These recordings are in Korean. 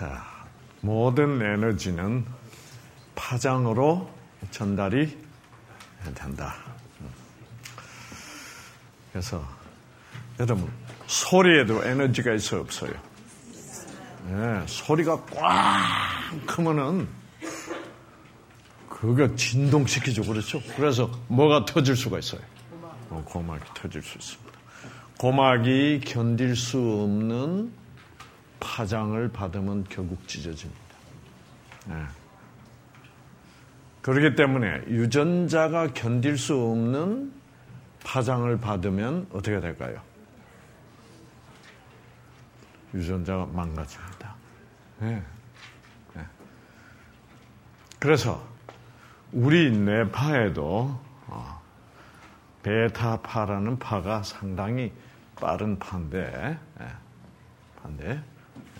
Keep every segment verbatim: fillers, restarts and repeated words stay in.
자, 모든 에너지는 파장으로 전달이 된다. 그래서 여러분, 소리에도 에너지가 있어 없어요? 네, 소리가 꽝 크면은 그거 진동시키죠. 그렇죠? 그래서 뭐가 터질 수가 있어요? 어, 고막이 터질 수 있습니다. 고막이 견딜 수 없는 파장을 받으면 결국 찢어집니다. 네. 그렇기 때문에 유전자가 견딜 수 없는 파장을 받으면 어떻게 될까요? 유전자가 망가집니다. 네. 네. 그래서 우리 뇌파에도 어, 베타파라는 파가 상당히 빠른 파인데, 네. 파인데 네.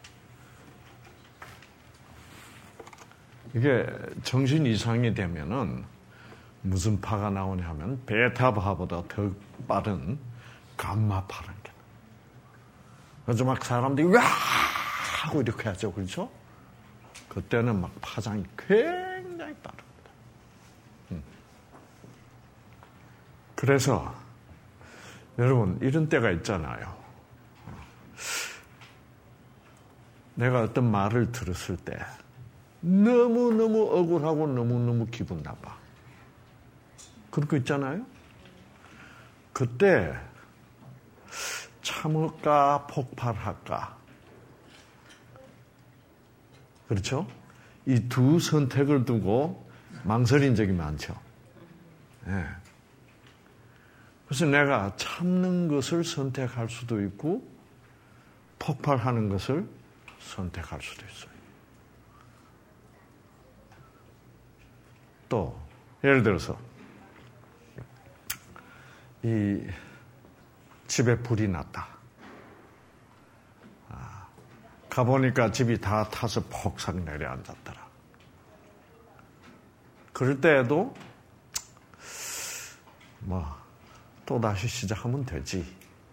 이게 정신 이상이 되면은 무슨 파가 나오냐 하면 베타파보다 더 빠른 감마파라는 게. 그래서 막 사람들이 와 하고 이렇게 하죠. 그렇죠? 그때는 막 파장이 굉장히 빠릅니다. 음. 그래서 여러분 이런 때가 있잖아요. 내가 어떤 말을 들었을 때 너무너무 억울하고 너무너무 기분 나빠. 그런 거 있잖아요. 그때 참을까 폭발할까. 그렇죠? 이 두 선택을 두고 망설인 적이 많죠. 네. 그래서 내가 참는 것을 선택할 수도 있고 폭발하는 것을 선택할 수도 있어요. 또 예를 들어서 이 집에 불이 났다. 아, 가보니까 집이 다 타서 폭삭 내려앉았더라. 그럴 때에도 뭐 또다시 시작하면 되지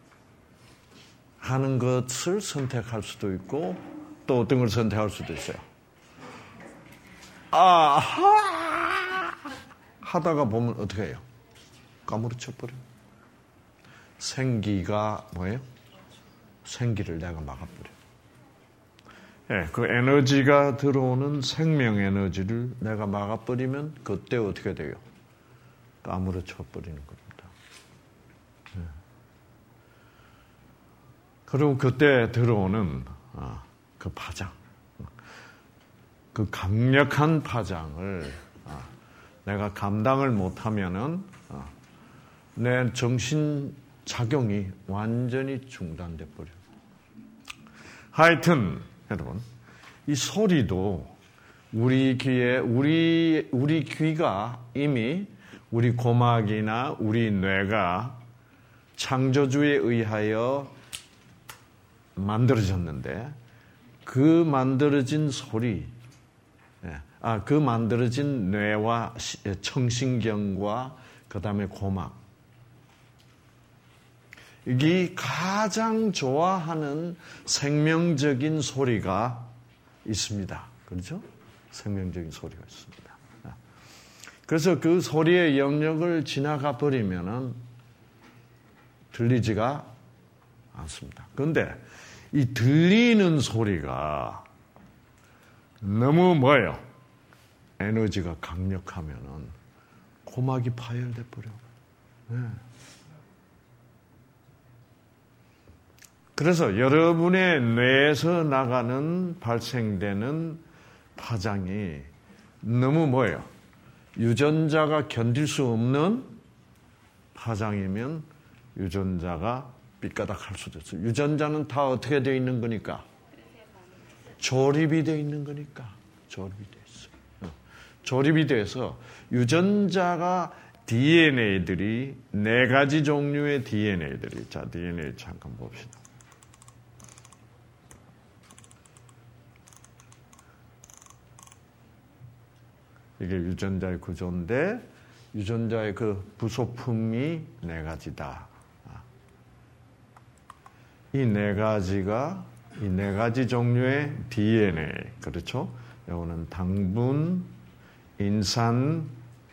하는 것을 선택할 수도 있고 또 어떤 걸 선택할 수도 있어요. 아하 하다가 보면 어떻게 해요? 까무러쳐버려요. 생기가 뭐예요? 생기를 내가 막아버려. 예, 그 에너지가 들어오는 생명 에너지를 내가 막아버리면 그때 어떻게 돼요? 까무러쳐버리는 겁니다. 예. 그리고 그때 들어오는 아, 그 파장, 그 강력한 파장을 아, 내가 감당을 못하면은 아, 내 정신 작용이 완전히 중단돼 버려요. 하여튼 여러분 이 소리도 우리 귀에 우리 우리 귀가 이미 우리 고막이나 우리 뇌가 창조주에 의하여 만들어졌는데 그 만들어진 소리, 아, 그 만들어진 뇌와 청신경과 그 다음에 고막 이게 가장 좋아하는 생명적인 소리가 있습니다. 그렇죠? 생명적인 소리가 있습니다. 그래서 그 소리의 영역을 지나가 버리면은 들리지가 않습니다. 그런데 이 들리는 소리가 너무 뭐예요? 에너지가 강력하면은 고막이 파열돼 버려. 네. 그래서 여러분의 뇌에서 나가는 발생되는 파장이 너무 뭐예요? 유전자가 견딜 수 없는 파장이면 유전자가 삐까닥할 수도 있어요. 유전자는 다 어떻게 되어 있는 거니까? 조립이 되어 있는 거니까. 조립이 되어 있어요. 조립이 돼서 유전자가 디엔에이들이 네 가지 종류의 디엔에이들이 자 디엔에이 잠깐 봅시다. 이게 유전자의 구조인데 유전자의 그 부속품이 네 가지다. 이 네 가지가 이 네 가지 종류의 디엔에이, 그렇죠? 이거는 당분, 인산,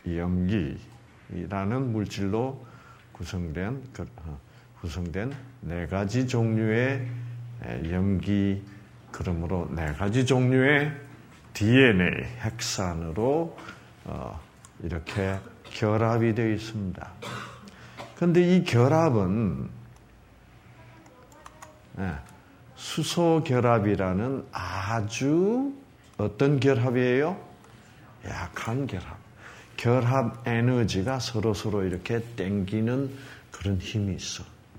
염기라는 물질로 구성된, 구성된 네 가지 종류의 염기, 그러므로 네 가지 종류의 디엔에이, 핵산으로 어, 이렇게 결합이 되어 있습니다. 그런데 이 결합은 예, 수소 결합이라는 아주 어떤 결합이에요? 약한 결합. 결합 에너지가 서로서로 이렇게 땡기는 그런 힘이 있어.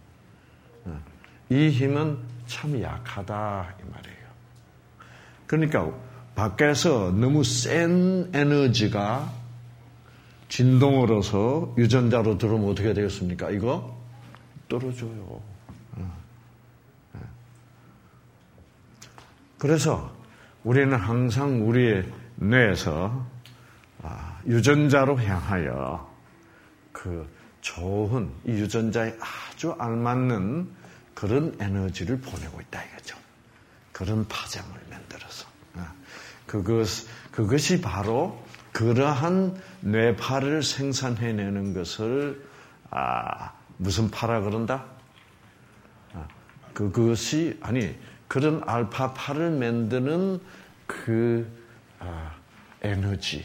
이 힘은 참 약하다 이 말이에요. 그러니까 밖에서 너무 센 에너지가 진동으로서 유전자로 들어오면 어떻게 되겠습니까? 이거 떨어져요. 그래서 우리는 항상 우리의 뇌에서 유전자로 향하여 그 좋은 이 유전자에 아주 알맞는 그런 에너지를 보내고 있다 이거죠. 그런 파장을 만들어서 그것 그것이 바로 그러한 뇌파를 생산해내는 것을 아, 무슨 파라 그런다? 아, 그것이 아니 그런 알파파를 만드는 그 아, 에너지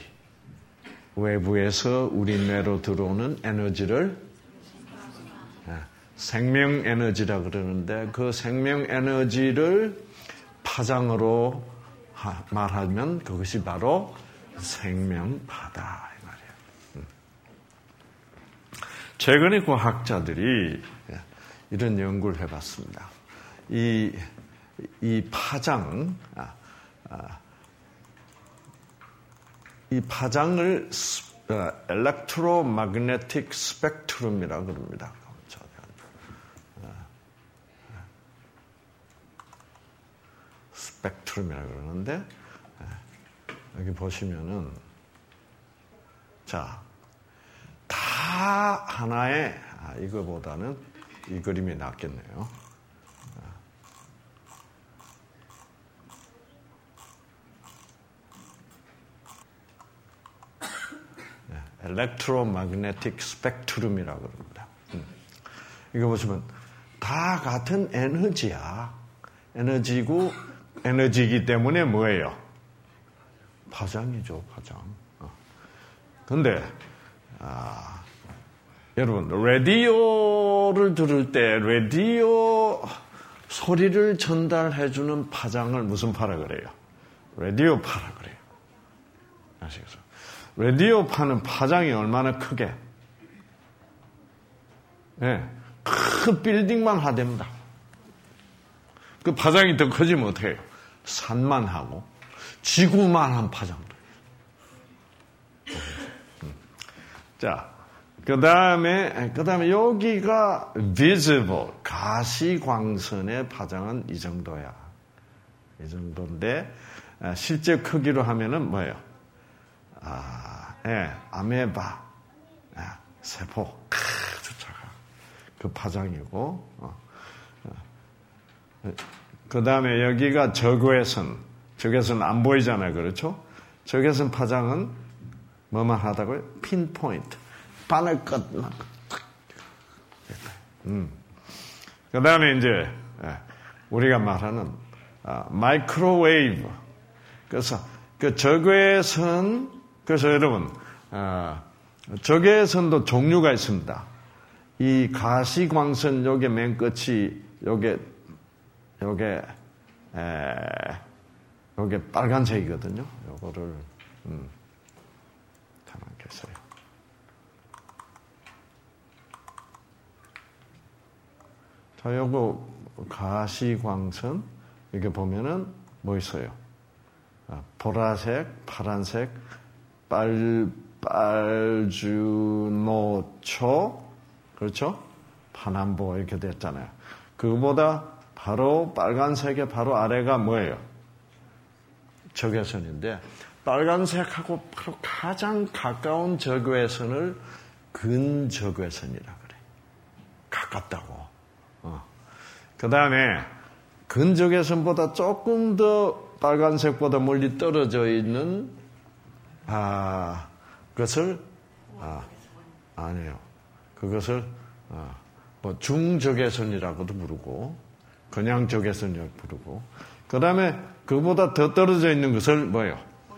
외부에서 우리 뇌로 들어오는 에너지를 아, 생명 에너지라 그러는데 그 생명 에너지를 파장으로 하, 말하면 그것이 바로 생명파다 이 말이에요. 음. 최근에 과학자들이 이런 연구를 해봤습니다. 이, 이 파장, 아, 아, 이 파장을 엘렉트로매그네틱 스펙트럼이라고 그럽니다. 스펙트럼이라고 그러는데 여기 보시면은 자, 다 하나의 아, 이거보다는 이 그림이 낫겠네요. 엘렉트로매그네틱 스펙트럼이라고 그럽니다. 음. 이거 보시면 다 같은 에너지야. 에너지고 에너지이기 때문에 뭐예요? 파장이죠, 파장. 어. 근데 아, 여러분 라디오를 들을 때 라디오 소리를 전달해주는 파장을 무슨 파라 그래요? 라디오 파라 그래요. 아시겠어요? 라디오 파는 파장이 얼마나 크게? 예, 네, 큰 빌딩만 하됩니다. 그 파장이 더 커지면 어떻게 해요? 산만 하고 지구만 한 파장도. 자, 그 다음에 그 다음에 여기가 visible 가시광선의 파장은 이 정도야. 이 정도인데 실제 크기로 하면은 뭐예요? 아, 예, 아메바, 예, 세포, 아주 작아. 그 파장이고. 어. 그 다음에 여기가 적외선. 적외선 안 보이잖아요. 그렇죠? 적외선 파장은 뭐만 하다고요? 핀포인트. 바늘 끝만. 음. 그 다음에 이제, 우리가 말하는, 아, 마이크로웨이브. 그래서, 그 적외선, 그래서 여러분, 아, 적외선도 종류가 있습니다. 이 가시광선, 요게 맨 끝이, 요게, 요게, 에, 요게 빨간색이거든요. 요거를, 음, 가만히 계세요. 자, 요거 가시광선, 이게 보면은 뭐 있어요? 아, 보라색, 파란색, 빨, 빨주노초, 그렇죠? 파남보 이렇게 됐잖아요. 그거보다 바로 빨간색의 바로 아래가 뭐예요? 적외선인데 빨간색하고 바로 가장 가까운 적외선을 근적외선이라 그래. 가깝다고. 어. 그 다음에 근적외선보다 조금 더 빨간색보다 멀리 떨어져 있는 아, 것을 아, 아니에요. 그것을 아, 뭐 중적외선이라고도 부르고 그냥 적외선이라고 부르고 그 다음에 그보다 더 떨어져 있는 것을 뭐예요?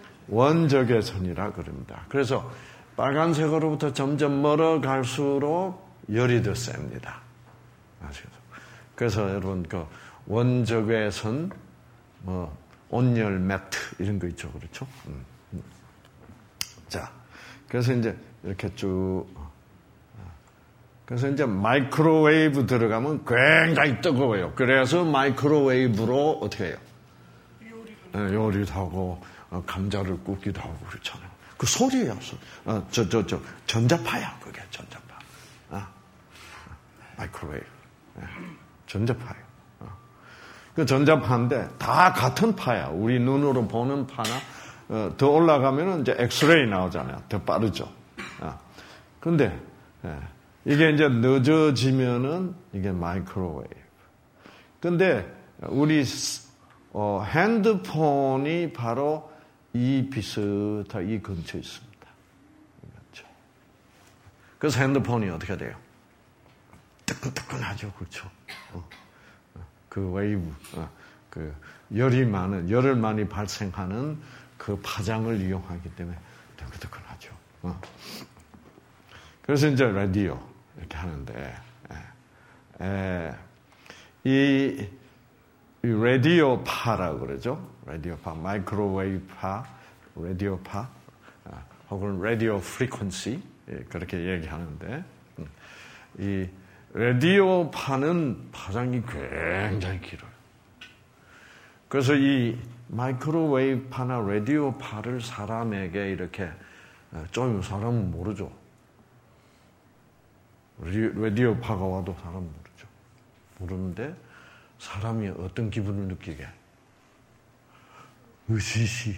원적외선이라 그럽니다. 그래서 빨간색으로부터 점점 멀어갈수록 열이 더 셉니다. 아시겠죠? 그래서 여러분 그 원적외선 뭐 온열 매트 이런 거 있죠, 그렇죠? 음, 음. 자, 그래서 이제 이렇게 쭉 그래서 이제 마이크로웨이브 들어가면 굉장히 뜨거워요. 그래서 마이크로웨이브로 어떻게 해요? 요리도, 요리도 하고 어, 감자를 굽기도 하고 그렇잖아요. 그 소리예요. 어, 저, 저, 저 전자파야, 그게 전자파. 아, 마이크로웨이브, 네. 전자파예요. 어. 그 전자파인데 다 같은 파야. 우리 눈으로 보는 파나 어, 더 올라가면은 이제 엑스레이 나오잖아요. 더 빠르죠. 어. 근데 예. 이게 이제 늦어지면은 이게 마이크로웨이브. 근데 우리 어, 핸드폰이 바로 이 비슷한 이 근처에 있습니다. 그렇죠. 그래서 핸드폰이 어떻게 돼요? 뜨끈뜨끈하죠, 그렇죠. 어. 그 웨이브, 어. 그 열이 많은 열을 많이 발생하는 그 파장을 이용하기 때문에 뜨끈뜨끈하죠. 어. 그래서 이제 라디오 이렇게 하는데 에, 에, 이, 이 라디오파라고 그러죠. 라디오파, 마이크로웨이브파, 라디오파, 아, 혹은 라디오 프리퀀시 예, 그렇게 얘기하는데 음, 이 라디오파는 파장이 굉장히 길어요. 그래서 이 마이크로웨이브파나 라디오파를 사람에게 이렇게 좀 사람은 모르죠. 라디오파가 와도 사람은 모르죠. 모르는데 사람이 어떤 기분을 느끼게? 으시시.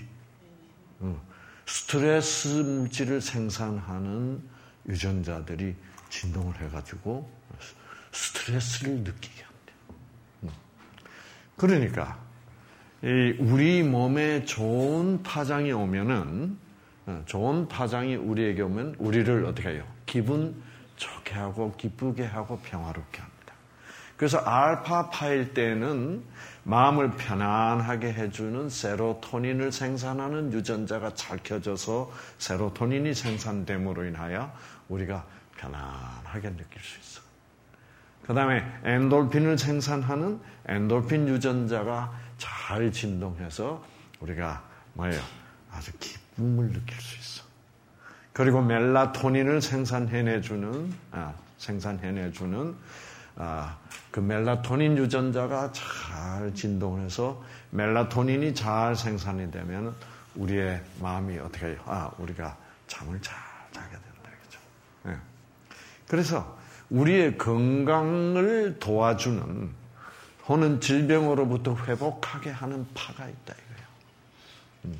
스트레스 물질을 생산하는 유전자들이 진동을 해가지고 스트레스를 느끼게 한대요. 그러니까 우리 몸에 좋은 파장이 오면은 좋은 파장이 우리에게 오면 우리를 어떻게 해요? 기분 좋게 하고 기쁘게 하고 평화롭게 합니다. 그래서 알파파일 때는 마음을 편안하게 해주는 세로토닌을 생산하는 유전자가 잘 켜져서 세로토닌이 생산됨으로 인하여 우리가 편안하게 느낄 수 있어. 그 다음에 엔돌핀을 생산하는 엔돌핀 유전자가 잘 진동해서 우리가 뭐예요? 아주 기쁨을 느낄 수 있어. 그리고 멜라토닌을 생산해내주는, 아, 생산해내주는, 아, 그 멜라토닌 유전자가 잘 진동해서 멜라토닌이 잘 생산이 되면 우리의 마음이 어떻게 해요? 아, 우리가 잠을 잘 자게 된다. 그죠? 네. 그래서 우리의 건강을 도와주는 혹은 질병으로부터 회복하게 하는 파가 있다 이거예요. 음.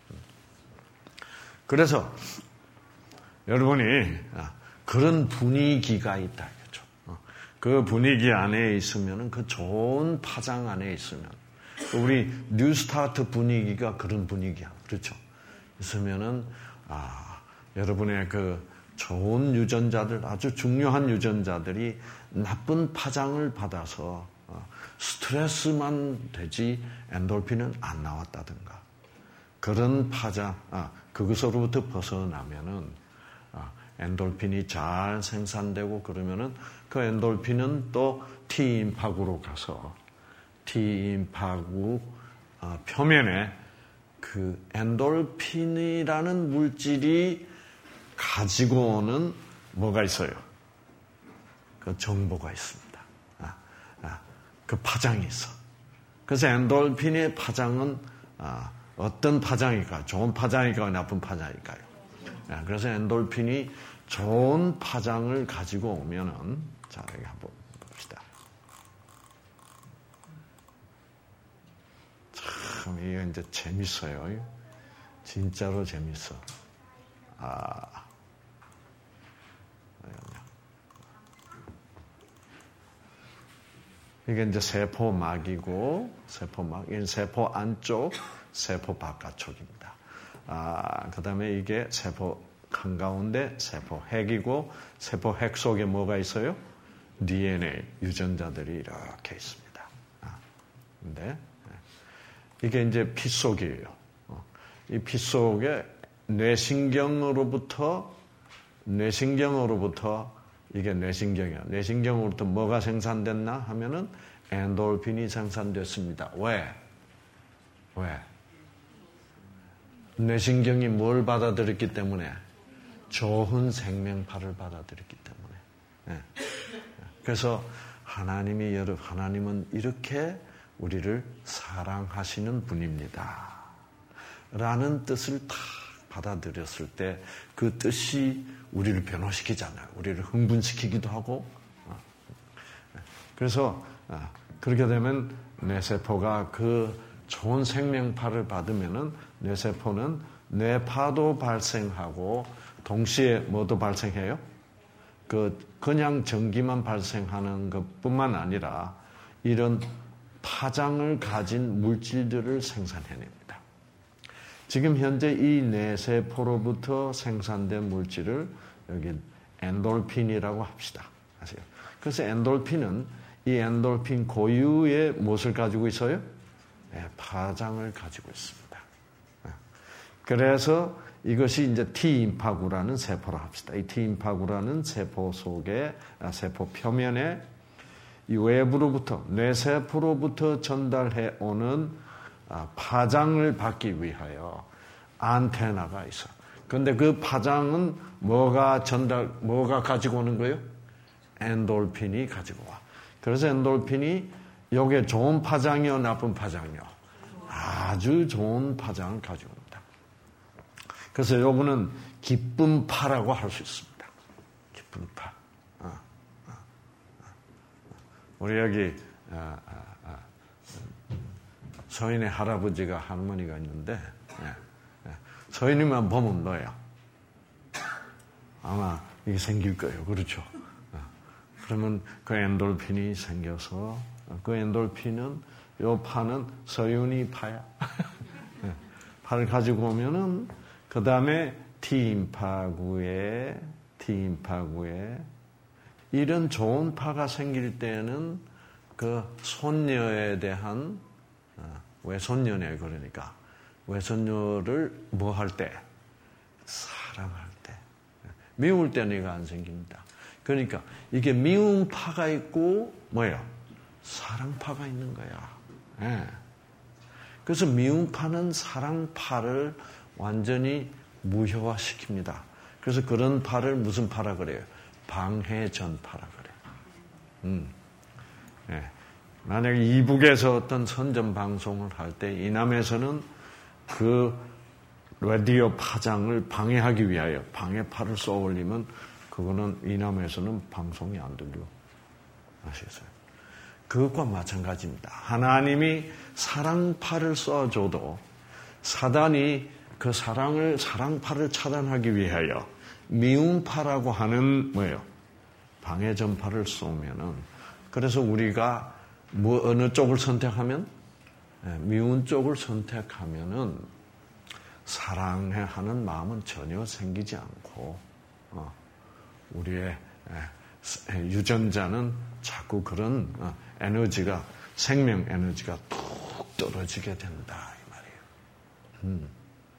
그래서 여러분이 그런 분위기가 있다. 그렇죠? 그 분위기 안에 있으면 그 좋은 파장 안에 있으면 우리 뉴스타트 분위기가 그런 분위기야. 그렇죠? 있으면은 아, 여러분의 그 좋은 유전자들 아주 중요한 유전자들이 나쁜 파장을 받아서 스트레스만 되지 엔돌핀은 안 나왔다든가 그런 파장 아, 그것으로부터 벗어나면은 아, 엔돌핀이 잘 생산되고 그러면은 그 엔돌핀은 또 T임파구로 가서 T임파구 아, 표면에 그 엔돌핀이라는 물질이 가지고 오는 뭐가 있어요? 그 정보가 있습니다. 아, 아, 그 파장이 있어. 그래서 엔돌핀의 파장은 아, 어떤 파장일까? 좋은 파장일까요? 나쁜 파장일까요? 아, 그래서 엔돌핀이 좋은 파장을 가지고 오면은 자, 여기 한번 봅시다. 참, 이게 이제 재밌어요. 진짜로 재밌어. 아. 이게 이제 세포막이고, 세포막, 이 세포 안쪽, 세포 바깥쪽입니다. 아, 그 다음에 이게 세포 한가운데 세포 핵이고, 세포 핵 속에 뭐가 있어요? 디엔에이, 유전자들이 이렇게 있습니다. 아, 근데, 이게 이제 피 속이에요. 어, 이 피 속에 뇌신경으로부터, 뇌신경으로부터, 이게 뇌신경이야. 뇌신경으로부터 뭐가 생산됐나 하면은 엔돌핀이 생산됐습니다. 왜? 왜? 뇌신경이 뭘 받아들였기 때문에? 좋은 생명파를 받아들였기 때문에. 네. 그래서 하나님이 여러분, 하나님은 이렇게 우리를 사랑하시는 분입니다. 라는 뜻을 다 받아들였을 때 그 뜻이 우리를 변화시키잖아요. 우리를 흥분시키기도 하고. 그래서 그렇게 되면 뇌세포가 그 좋은 생명파를 받으면은 뇌세포는 뇌파도 발생하고 동시에 뭐도 발생해요? 그 그냥 전기만 발생하는 것뿐만 아니라 이런 파장을 가진 물질들을 생산해냅니다. 지금 현재 이 뇌세포로부터 생산된 물질을 여기 엔돌핀이라고 합시다. 아세요? 그래서 엔돌핀은 이 엔돌핀 고유의 무엇을 가지고 있어요? 네, 파장을 가지고 있습니다. 그래서 이것이 이제 T임파구라는 세포라 합시다. 이 T임파구라는 세포 속에, 세포 표면에 이 외부로부터, 뇌세포로부터 전달해 오는 파장을 받기 위하여 안테나가 있어. 그런데 그 파장은 뭐가 전달, 뭐가 가지고 오는 거예요? 엔돌핀이 가지고 와. 그래서 엔돌핀이 이게 좋은 파장이요, 나쁜 파장이요? 아주 좋은 파장을 가지고 옵니다. 그래서 요거는 기쁨파라고 할 수 있습니다. 기쁨파. 어, 어, 어. 우리 여기 어, 어, 어. 서인의 할아버지가 할머니가 있는데 예, 예. 서인이만 보면 너야. 아마 이게 생길 거예요. 그렇죠? 어. 그러면 그 엔돌핀이 생겨서 그 엔돌핀은 요 파는 서윤이 파야. 예. 파를 가지고 오면은 그 다음에 T임파구에 T임파구에 이런 좋은 파가 생길 때는 그 손녀에 대한 외손녀네, 그러니까 외손녀를 뭐 할 때? 사랑할 때. 미울 때는 이거 안 생깁니다. 그러니까 이게 미움파가 있고 뭐예요? 사랑파가 있는 거야. 네. 그래서 미움파는 사랑파를 완전히 무효화시킵니다. 그래서 그런 파를 무슨 파라 그래요? 방해전파라 그래요. 음. 네. 만약에 이북에서 어떤 선전 방송을 할 때 이남에서는 그 라디오 파장을 방해하기 위하여 방해파를 쏘아 올리면 그거는 이남에서는 방송이 안 들려. 아시겠어요? 그것과 마찬가지입니다. 하나님이 사랑파를 쏘아줘도 사단이 그 사랑을, 사랑파를 차단하기 위하여 미움파라고 하는 뭐예요? 방해전파를 쏘면은 그래서 우리가 뭐 어느 쪽을 선택하면 미운 쪽을 선택하면은 사랑하는 마음은 전혀 생기지 않고 어, 우리의 유전자는 자꾸 그런 어, 에너지가 생명 에너지가 툭 떨어지게 된다 이 말이에요. 음.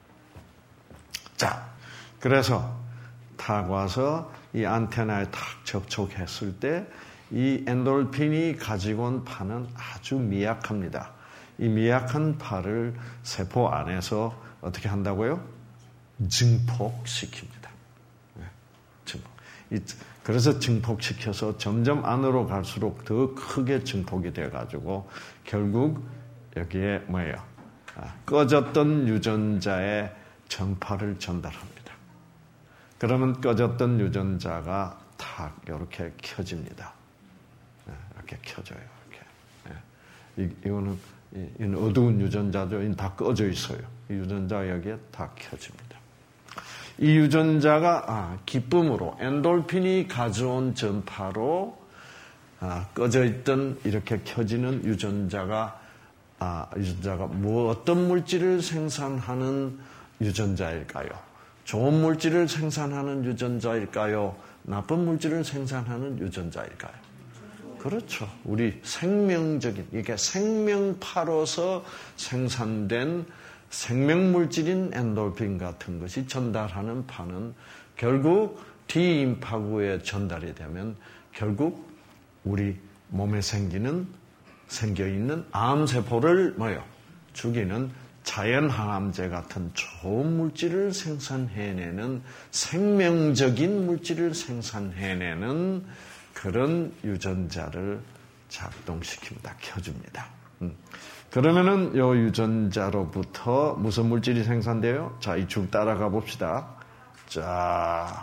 자, 그래서 탁 와서 이 안테나에 탁 접촉했을 때 이 엔돌핀이 가지고 온 파는 아주 미약합니다. 이 미약한 파를 세포 안에서 어떻게 한다고요? 증폭시킵니다. 네, 증폭. 그래서 증폭시켜서 점점 안으로 갈수록 더 크게 증폭이 돼가지고 결국 여기에 뭐예요? 아, 꺼졌던 유전자의 전파를 전달합니다. 그러면 꺼졌던 유전자가 탁 이렇게 켜집니다. 이렇게 켜져요. 이렇게. 이, 이거는 이 어두운 유전자죠. 이는 다 꺼져 있어요. 이 유전자 여기에 다 켜집니다. 이 유전자가 아, 기쁨으로 엔돌핀이 가져온 전파로 아, 꺼져 있던 이렇게 켜지는 유전자가 아, 유전자가 뭐 어떤 물질을 생산하는 유전자일까요? 좋은 물질을 생산하는 유전자일까요? 나쁜 물질을 생산하는 유전자일까요? 그렇죠. 우리 생명적인 이게 생명파로서 생산된 생명물질인 엔돌핀 같은 것이 전달하는 파는 결국 T임파구에 전달이 되면 결국 우리 몸에 생기는 생겨있는 암세포를 뭐요? 죽이는 자연항암제 같은 좋은 물질을 생산해내는 생명적인 물질을 생산해내는 그런 유전자를 작동시킵니다. 켜줍니다. 음. 그러면은 요 유전자로부터 무슨 물질이 생산돼요? 자, 이 줄 따라가 봅시다. 자,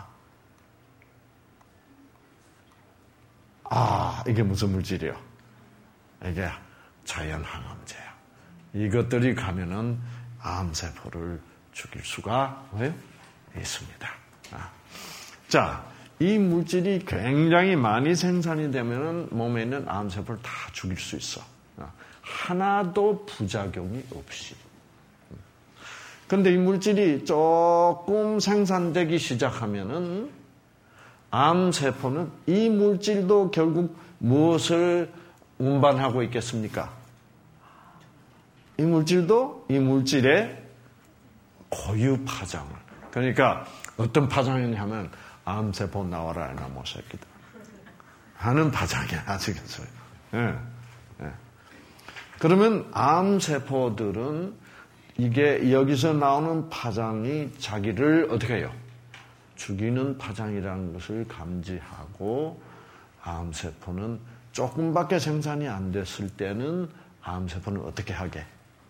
아, 이게 무슨 물질이요? 이게 자연항암제야. 이것들이 가면은 암세포를 죽일 수가 뭐예요? 있습니다. 아. 자, 이 물질이 굉장히 많이 생산이 되면은 몸에 있는 암세포를 다 죽일 수 있어. 아. 하나도 부작용이 없이. 근데 이 물질이 조금 생산되기 시작하면은 암세포는 이 물질도 결국 무엇을 운반하고 있겠습니까? 이 물질도 이 물질의 고유 파장을. 그러니까 어떤 파장이냐면 암세포 나와라 이놈의 새끼들 하는 파장이야. 아시겠어요? 예. 예. 그러면 암세포들은 이게 여기서 나오는 파장이 자기를 어떻게 해요? 죽이는 파장이라는 것을 감지하고 암세포는 조금밖에 생산이 안 됐을 때는 암세포는 어떻게 하게?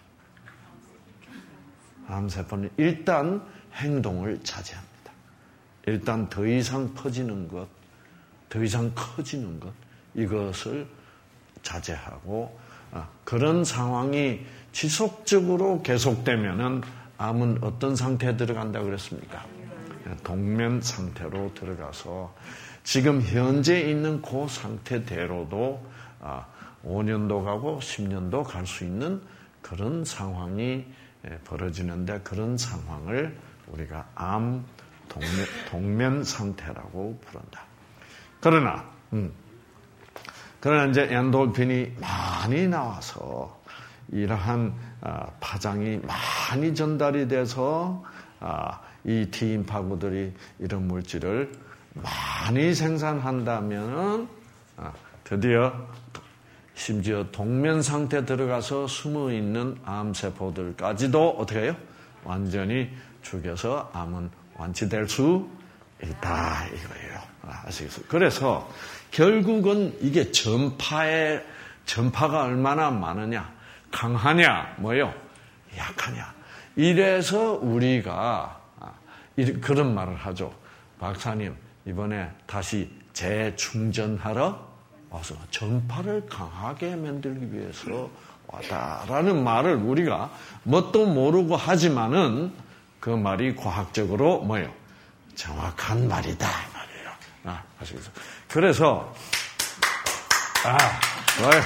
암세포는 일단 행동을 자제합니다. 일단 더 이상 퍼지는 것, 더 이상 커지는 것, 이것을 자제하고 그런 상황이 지속적으로 계속되면은 암은 어떤 상태에 들어간다고 그랬습니까? 동면 상태로 들어가서 지금 현재 있는 그 상태대로도 오 년도 가고 십 년도 갈 수 있는 그런 상황이 벌어지는데 그런 상황을 우리가 암 동면, 동면 상태라고 부른다. 그러나 음, 그러나 이제 엔돌핀이 많이 나와서 이러한 파장이 많이 전달이 돼서 이 T임파구들이 이런 물질을 많이 생산한다면 드디어 심지어 동면 상태에 들어가서 숨어있는 암세포들까지도 어떻게 해요? 완전히 죽여서 암은 완치될 수 있다 이거예요. 아시겠어요? 그래서 결국은 이게 전파의 전파가 얼마나 많으냐, 강하냐, 뭐요? 약하냐. 이래서 우리가 그런 말을 하죠. 박사님, 이번에 다시 재충전하러 와서 전파를 강하게 만들기 위해서 왔다라는 말을 우리가 뭣도 모르고 하지만은 그 말이 과학적으로 뭐예요? 정확한 말이다 말이에요. 아, 아시겠어요? 그래서 아, 좋아요.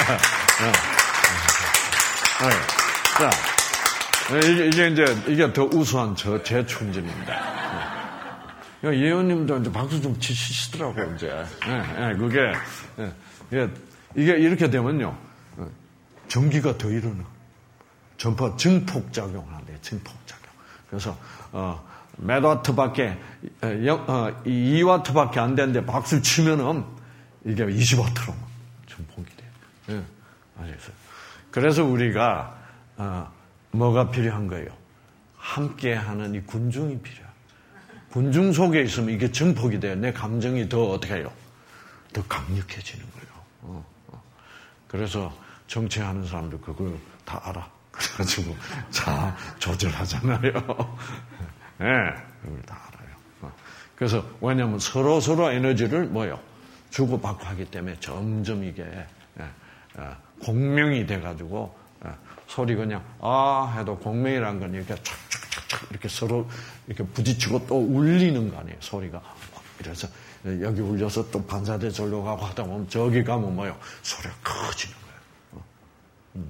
자, 이게, 이게 이제 이게 더 우수한 저 재충전입니다. 예원님도 이제 박수 좀 치시더라고요, 이제. 예, 예, 그게, 예, 이게 이렇게 되면요, 전기가 더 일어나. 전파 증폭작용을 한대요, 증폭작용. 그래서, 어, 몇 와트밖에, 어, 이 와트밖에 안 되는데 박수를 치면은 이게 이십 와트로 증폭이 돼요. 예, 아시겠어요? 그래서 우리가, 어, 뭐가 필요한 거예요? 함께 하는 이 군중이 필요해요. 군중 속에 있으면 이게 증폭이 돼요. 내 감정이 더 어떻게 해요? 더 강력해지는 거예요. 어, 어. 그래서 정치하는 사람들 그걸 다 알아. 그래가지고 자 조절하잖아요. 네, 그걸 다 알아요. 어. 그래서 왜냐하면 서로 서로 에너지를 뭐요? 주고받고 하기 때문에 점점 이게 예, 예, 공명이 돼가지고 예, 소리 그냥 아 해도 공명이라는 건 이렇게 착착착착 이렇게 서로 이렇게 부딪히고 또 울리는 거 아니에요. 소리가 이래서 여기 울려서 또 반사대 절로 가고 하다 보면 저기 가면 뭐요? 소리가 커지는 거예요. 음.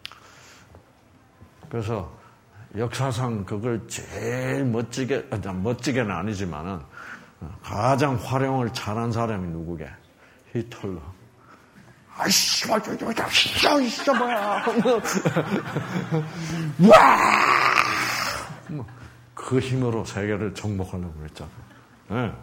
그래서 역사상 그걸 제일 멋지게, 멋지게는 아니지만은 가장 활용을 잘한 사람이 누구게? 히틀러. 아이씨, 와, 이씨, 뭐야. 와! 그 힘으로 세계를 정복하려고 그랬잖아요. 네.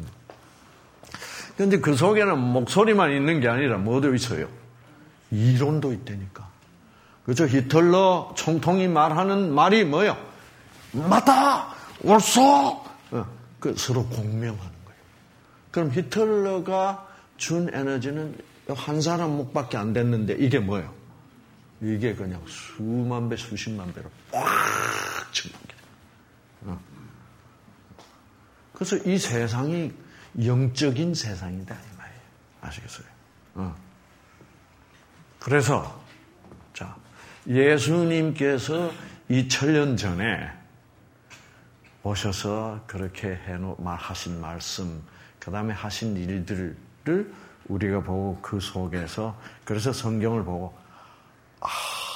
그런데 그 속에는 목소리만 있는 게 아니라 뭐도 있어요? 이론도 있다니까. 그죠? 히틀러 총통이 말하는 말이 뭐예요? 맞다! 옳소! 그 서로 공명하는 거예요. 그럼 히틀러가 준 에너지는 한 사람 목밖에 안 됐는데 이게 뭐예요? 이게 그냥 수만 배, 수십만 배로 꽉 증폭해. 그래서 이 세상이 영적인 세상이다 이 말이에요. 아시겠어요? 어. 그래서 자 예수님께서 이천 년 전에 오셔서 그렇게 해놓 말하신 말씀, 그 다음에 하신 일들을 우리가 보고 그 속에서 그래서 성경을 보고 아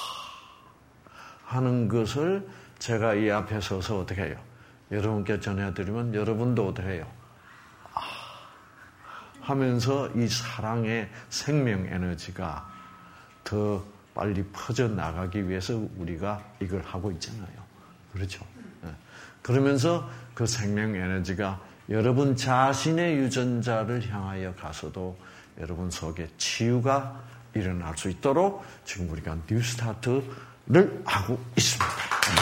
하는 것을 제가 이 앞에 서서 어떻게 해요? 여러분께 전해드리면 여러분도 어떻게 해요? 아 하면서 이 사랑의 생명 에너지가 더 빨리 퍼져나가기 위해서 우리가 이걸 하고 있잖아요. 그렇죠? 그러면서 그 생명 에너지가 여러분 자신의 유전자를 향하여 가서도 여러분 속에 치유가 일어날 수 있도록 지금 우리가 뉴스타트를 하고 있습니다.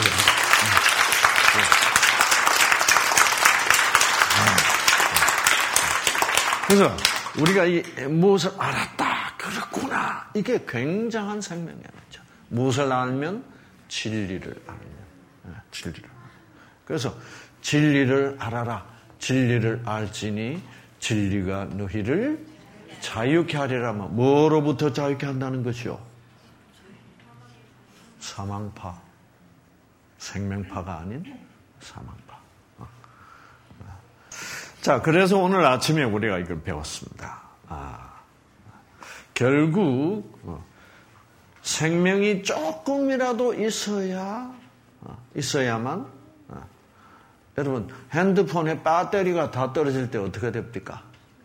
그래서 우리가 이 무엇을 알았다, 그렇구나. 이게 굉장한 생명 에너지죠. 무엇을 알면 진리를 알면, 진리를. 그래서 진리를 알아라. 진리를 알지니 진리가 너희를 자유케 하리라면 뭐로부터 자유케 한다는 것이요? 사망파. 생명파가 아닌 사망파. 자, 그래서 오늘 아침에 우리가 이걸 배웠습니다. 아, 결국 생명이 조금이라도 있어야 있어야만 여러분 핸드폰에 배터리가 다 떨어질 때 어떻게 됩니까?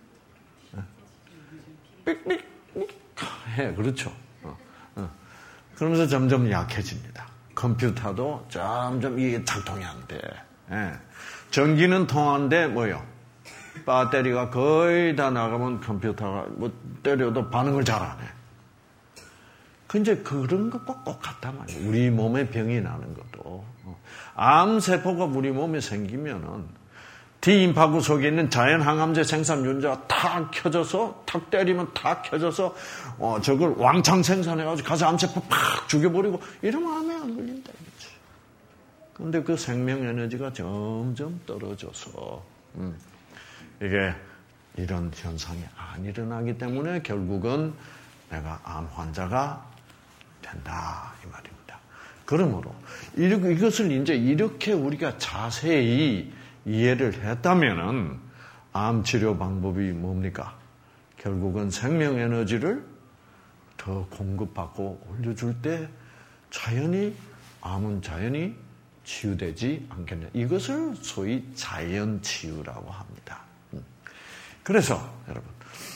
삑삑 해 그렇죠. 어, 어. 그러면서 점점 약해집니다. 컴퓨터도 점점 이게 작동이 안 돼. 예. 전기는 통하는데 뭐요? 배터리가 거의 다 나가면 컴퓨터가 뭐 때려도 반응을 잘 안 해. 근데 그런 것과 똑같단 말이에요. 우리 몸에 병이 나는 것도. 암세포가 우리 몸에 생기면은 T임파구 속에 있는 자연항암제 생산 유전자가 탁 켜져서 탁 때리면 탁 켜져서 어 저걸 왕창 생산해가지고 가서 암세포 팍 죽여버리고 이러면 암에 안 걸린다 이거지. 그런데 그 생명 에너지가 점점 떨어져서 음, 이게 이런 현상이 안 일어나기 때문에 결국은 내가 암 환자가 된다 이 말입니다. 그러므로 이것을 이제 이렇게 우리가 자세히 이해를 했다면은 암 치료 방법이 뭡니까? 결국은 생명 에너지를 더 공급받고 올려줄 때 자연히 암은 자연히 치유되지 않겠냐. 이것을 소위 자연 치유라고 합니다. 그래서 여러분,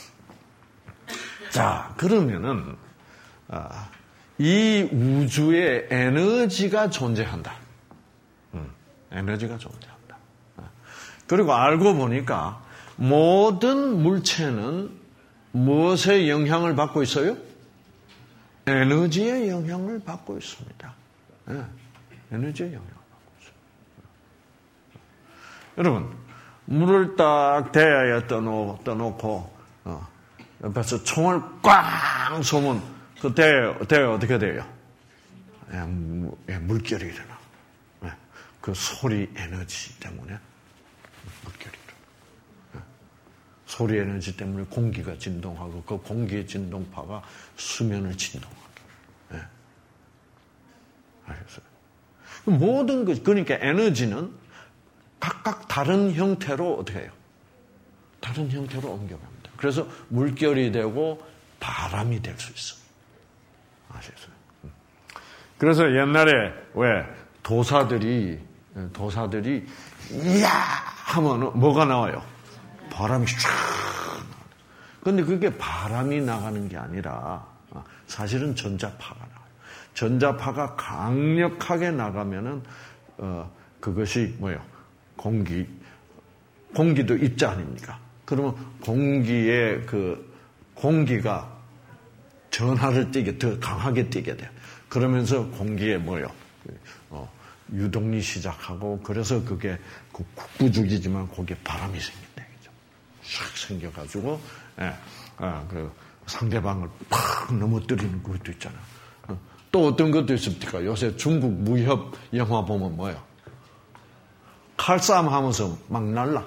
자 그러면은 아, 이 우주에 에너지가 존재한다. 음, 에너지가 존재한다. 그리고 알고 보니까 모든 물체는 무엇의 영향을 받고 있어요? 에너지의 영향을 받고 있습니다. 네, 에너지의 영향을 받고 있어요. 여러분, 물을 딱 대야에 떠놓고, 떠놓고 어, 옆에서 총을 꽝 쏘면 그 대에, 대에 어떻게 돼요? 예, 무, 예, 물결이 일어나. 예, 그 소리 에너지 때문에 물결이 일어나. 예, 소리 에너지 때문에 공기가 진동하고 그 공기의 진동파가 수면을 진동하게. 예. 알겠어요? 모든 것, 그러니까 에너지는 각각 다른 형태로 어떻게 해요? 다른 형태로 옮겨갑니다. 그래서 물결이 되고 바람이 될 수 있어. 아시겠어요? 그래서 옛날에 왜 도사들이 도사들이 이야 하면 뭐가 나와요? 바람이 쫙. 근데 그게 바람이 나가는 게 아니라 사실은 전자파가 나와요. 전자파가 강력하게 나가면은 어 그것이 뭐예요? 공기 공기도 입자 아닙니까? 그러면 공기의 그 공기가 전하를 띠게 더 강하게 띠게 돼요. 그러면서 공기에 뭐예요? 어, 유동이 시작하고 그래서 그게 그 국부죽이지만 거기에 바람이 생긴다. 그죠? 샥 생겨가지고 예, 아, 그 상대방을 팍 넘어뜨리는 것도 있잖아. 어, 또 어떤 것도 있습니까? 요새 중국 무협 영화 보면 뭐예요? 칼싸움 하면서 막 날라.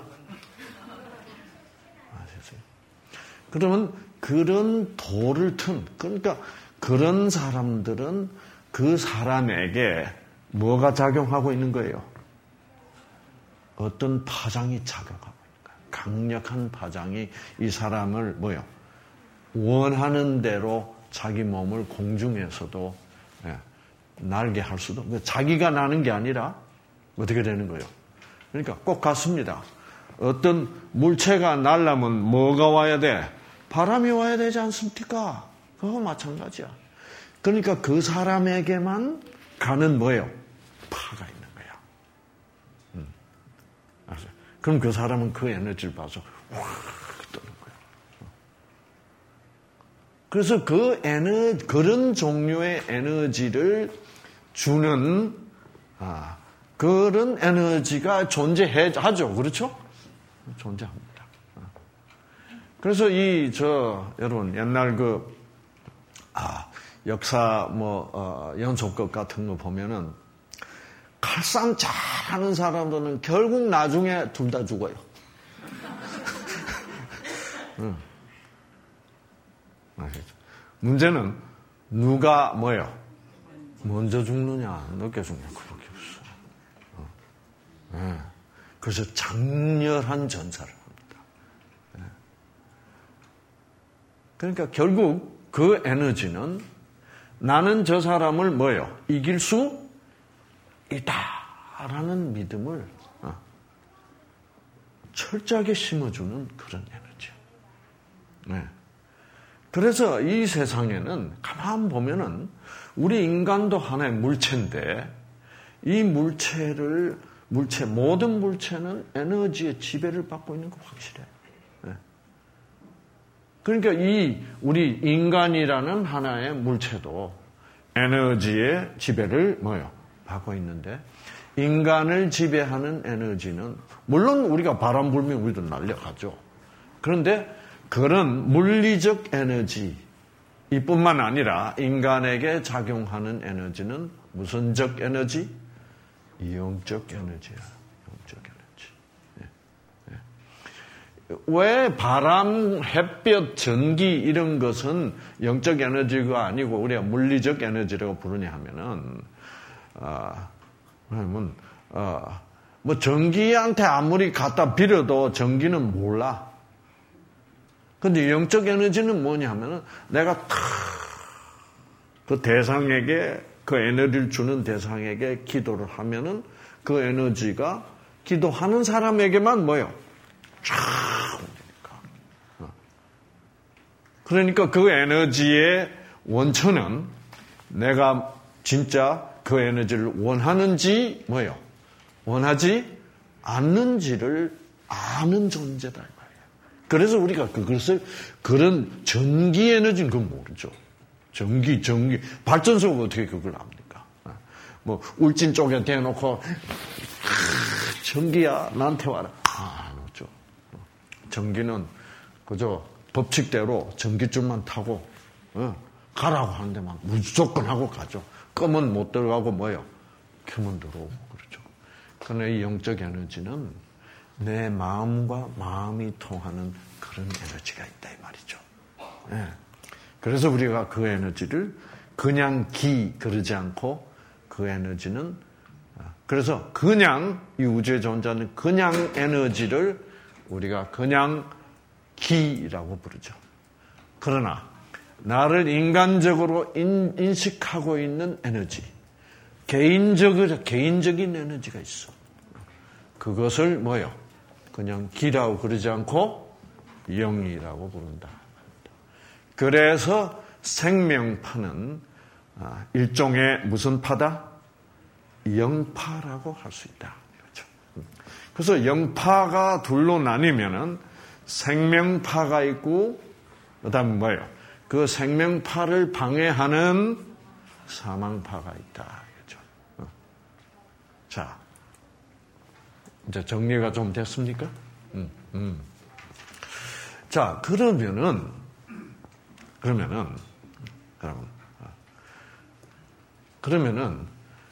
아시겠어요? 그러면 그런 돌을 튼, 그러니까 그런 사람들은 그 사람에게 뭐가 작용하고 있는 거예요? 어떤 파장이 작용하고 있는 거예요. 강력한 파장이 이 사람을 뭐요? 원하는 대로 자기 몸을 공중에서도 예, 날게 할 수도, 자기가 나는 게 아니라 어떻게 되는 거예요? 그러니까 꼭 같습니다. 어떤 물체가 날려면 뭐가 와야 돼? 바람이 와야 되지 않습니까? 그거 마찬가지야. 그러니까 그 사람에게만 가는 뭐예요? 파가 있는 거야. 음. 알았어요? 그럼 그 사람은 그 에너지를 봐서 확 뜨는 거야. 그래서 그 에너지, 그런 종류의 에너지를 주는 아, 그런 에너지가 존재하죠. 그렇죠? 존재합니다. 그래서 이, 저, 여러분, 옛날 그, 아, 역사, 뭐, 어, 연속극 같은 거 보면은, 칼싸움 잘하는 사람들은 결국 나중에 둘 다 죽어요. 응. 아시죠? 문제는 누가 뭐예요? 먼저 죽느냐, 늦게 죽느냐, 그밖에 없어. 어. 네. 그래서 장렬한 전사를 합니다. 네. 그러니까 결국 그 에너지는 나는 저 사람을 뭐예요? 이길 수 있다라는 믿음을 어. 철저하게 심어주는 그런 에너지예요. 네. 그래서 이 세상에는 가만 보면은 우리 인간도 하나의 물체인데 이 물체를 물체 모든 물체는 에너지의 지배를 받고 있는 거 확실해. 네. 그러니까 이 우리 인간이라는 하나의 물체도 에너지의 지배를 뭐요? 받고 있는데 인간을 지배하는 에너지는 물론 우리가 바람 불면 우리도 날려가죠. 그런데 그런 물리적 에너지 이뿐만 아니라 인간에게 작용하는 에너지는 무선적 에너지, 영적 에너지야. 영적 에너지. 예. 예. 왜 바람, 햇볕, 전기 이런 것은 영적 에너지가 아니고 우리가 물리적 에너지라고 부르냐 하면은 아, 그러면 어, 뭐 전기한테 아무리 갖다 빌어도 전기는 몰라. 근데 영적 에너지는 뭐냐 하면은 내가 탁 그 대상에게 그 에너지를 주는 대상에게 기도를 하면은 그 에너지가 기도하는 사람에게만 뭐예요? 쫙 옵니까? 그러니까 그 에너지의 원천은 내가 진짜 그 에너지를 원하는지 뭐예요? 원하지 않는지를 아는 존재다. 그래서 우리가 그것을, 그런 전기 에너지는 그건 모르죠. 전기, 전기. 발전소가 어떻게 그걸 압니까? 뭐, 울진 쪽에 대놓고, 전기야, 나한테 와라. 아, 안 오죠. 전기는, 그저, 법칙대로 전기줄만 타고, 어, 가라고 하는데 막 무조건 하고 가죠. 끄면 못 들어가고 뭐예요? 켜면 들어오고, 그렇죠. 그러나 이 영적 에너지는 내 마음과 마음이 통하는 그런 에너지가 있다 이 말이죠. 네. 그래서 우리가 그 에너지를 그냥 기 그러지 않고 그 에너지는 그래서 그냥 이 우주의 존재는 그냥 에너지를 우리가 그냥 기라고 부르죠. 그러나 나를 인간적으로 인, 인식하고 있는 에너지, 개인적, 개인적인 에너지가 있어. 그것을 뭐요? 그냥 기라고 그러지 않고 영이라고 부른다. 그래서 생명파는 일종의 무슨 파다? 영파라고 할 수 있다. 그렇죠. 그래서 영파가 둘로 나뉘면은 생명파가 있고, 그 다음에 뭐예요? 그 생명파를 방해하는 사망파가 있다. 그렇죠. 자, 이제 정리가 좀 됐습니까? 음, 음. 자, 그러면은, 그러면은, 그러면, 그러면은,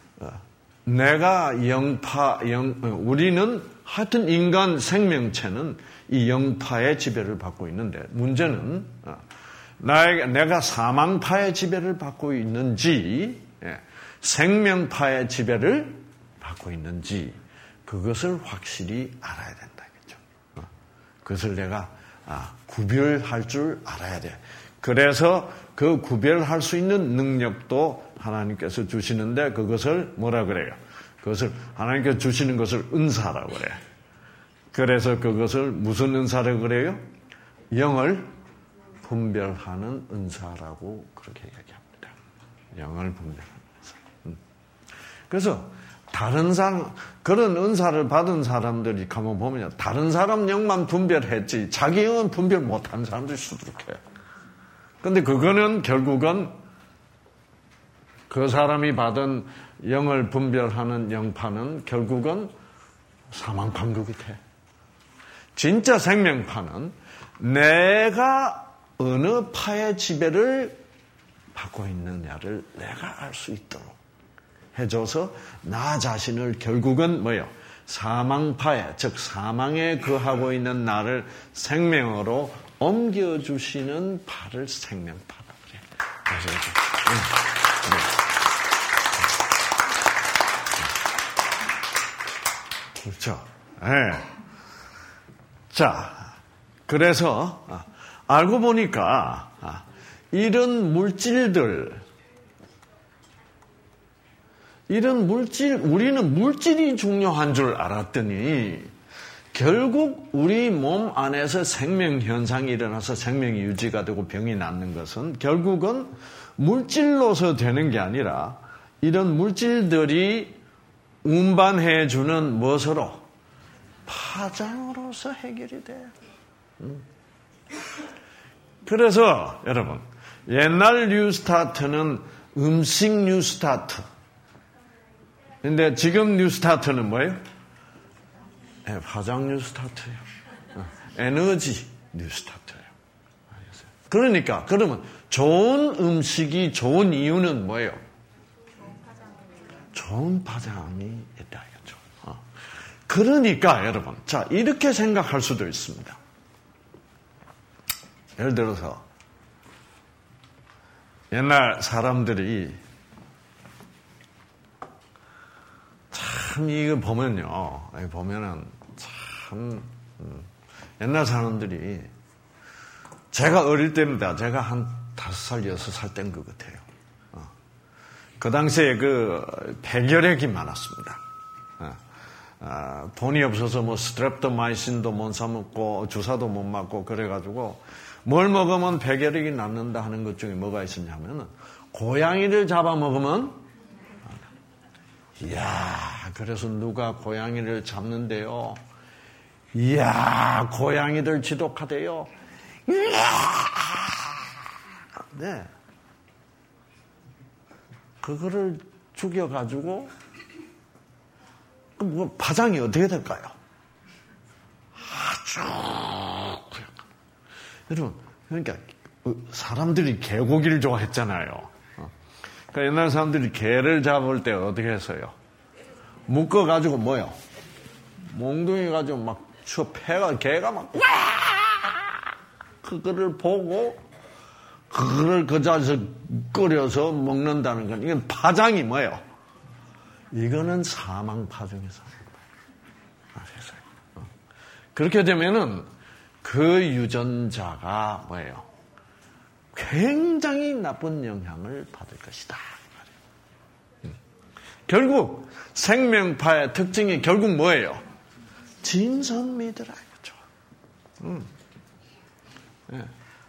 내가 영파, 영, 우리는 하여튼 인간 생명체는 이 영파의 지배를 받고 있는데, 문제는, 나에게, 내가 사망파의 지배를 받고 있는지, 생명파의 지배를 받고 있는지, 그것을 확실히 알아야 된다겠죠. 그것을 내가 아, 구별할 줄 알아야 돼. 그래서 그 구별할 수 있는 능력도 하나님께서 주시는데 그것을 뭐라 그래요? 그것을 하나님께서 주시는 것을 은사라고 그래요. 그래서 그것을 무슨 은사라고 그래요? 영을 분별하는 은사라고 그렇게 얘기합니다. 영을 분별하는 은사. 음. 그래서 다른 사람, 그런 은사를 받은 사람들이 가만 보면 다른 사람 영만 분별했지 자기 영은 분별 못하는 사람들이 수두룩해요. 근데 그거는 결국은 그 사람이 받은 영을 분별하는 영파는 결국은 사망파인 것 같아. 진짜 생명파는 내가 어느 파의 지배를 받고 있느냐를 내가 알 수 있도록 해줘서 나 자신을 결국은 뭐예요? 사망파에, 즉 사망에 거하고 있는 나를 생명으로 옮겨주시는 파를 생명파라고 그래요. 아시겠죠? 네. 네. 그렇죠. 네. 자, 그래서 아, 알고 보니까 아, 이런 물질들 이런 물질, 우리는 물질이 중요한 줄 알았더니 결국 우리 몸 안에서 생명 현상이 일어나서 생명이 유지가 되고 병이 낫는 것은 결국은 물질로서 되는 게 아니라 이런 물질들이 운반해 주는 무엇으로? 파장으로서 해결이 돼. 그래서 여러분 옛날 뉴스타트는 음식 뉴스타트. 근데 지금 뉴스타트는 뭐예요? 네, 화장 뉴스타트예요. 에너지 뉴스타트예요. 알겠어요? 그러니까 그러면 좋은 음식이 좋은 이유는 뭐예요? 좋은 파장이 있다겠죠. 그러니까 여러분, 자 이렇게 생각할 수도 있습니다. 예를 들어서 옛날 사람들이 참 이거 보면요, 보면은 참 음, 옛날 사람들이 제가 어릴 때입니다. 제가 한 다섯 살, 여섯 살 땐 것 같아요. 어. 그 당시에 그 폐결핵이 많았습니다. 어. 아, 돈이 없어서 뭐 스트랩토마이신도 못 사 먹고 주사도 못 맞고 그래가지고 뭘 먹으면 폐결핵이 낫는다 하는 것 중에 뭐가 있었냐면은 고양이를 잡아 먹으면 이야, 그래서 누가 고양이를 잡는데요. 이야, 고양이들 지독하대요. 이야! 네. 그거를 죽여가지고, 뭐, 파장이 어떻게 될까요? 아주, 여러분, 그러니까, 사람들이 개고기를 좋아했잖아요. 그러니까 옛날 사람들이 개를 잡을 때 어떻게 했어요? 묶어가지고 뭐요? 몽둥이 가지고 막, 저 패가, 개가 막, 와! 그거를 보고, 그거를 그 자리에서 끓여서 먹는다는 건, 이건 파장이 뭐예요? 이거는 사망파 중에 사망파. 아시겠어요? 그렇게 되면은, 그 유전자가 뭐예요? 굉장히 나쁜 영향을 받을 것이다. 음. 결국 생명파의 특징이 결국 뭐예요? 진선미더라 이거죠. 음. 네.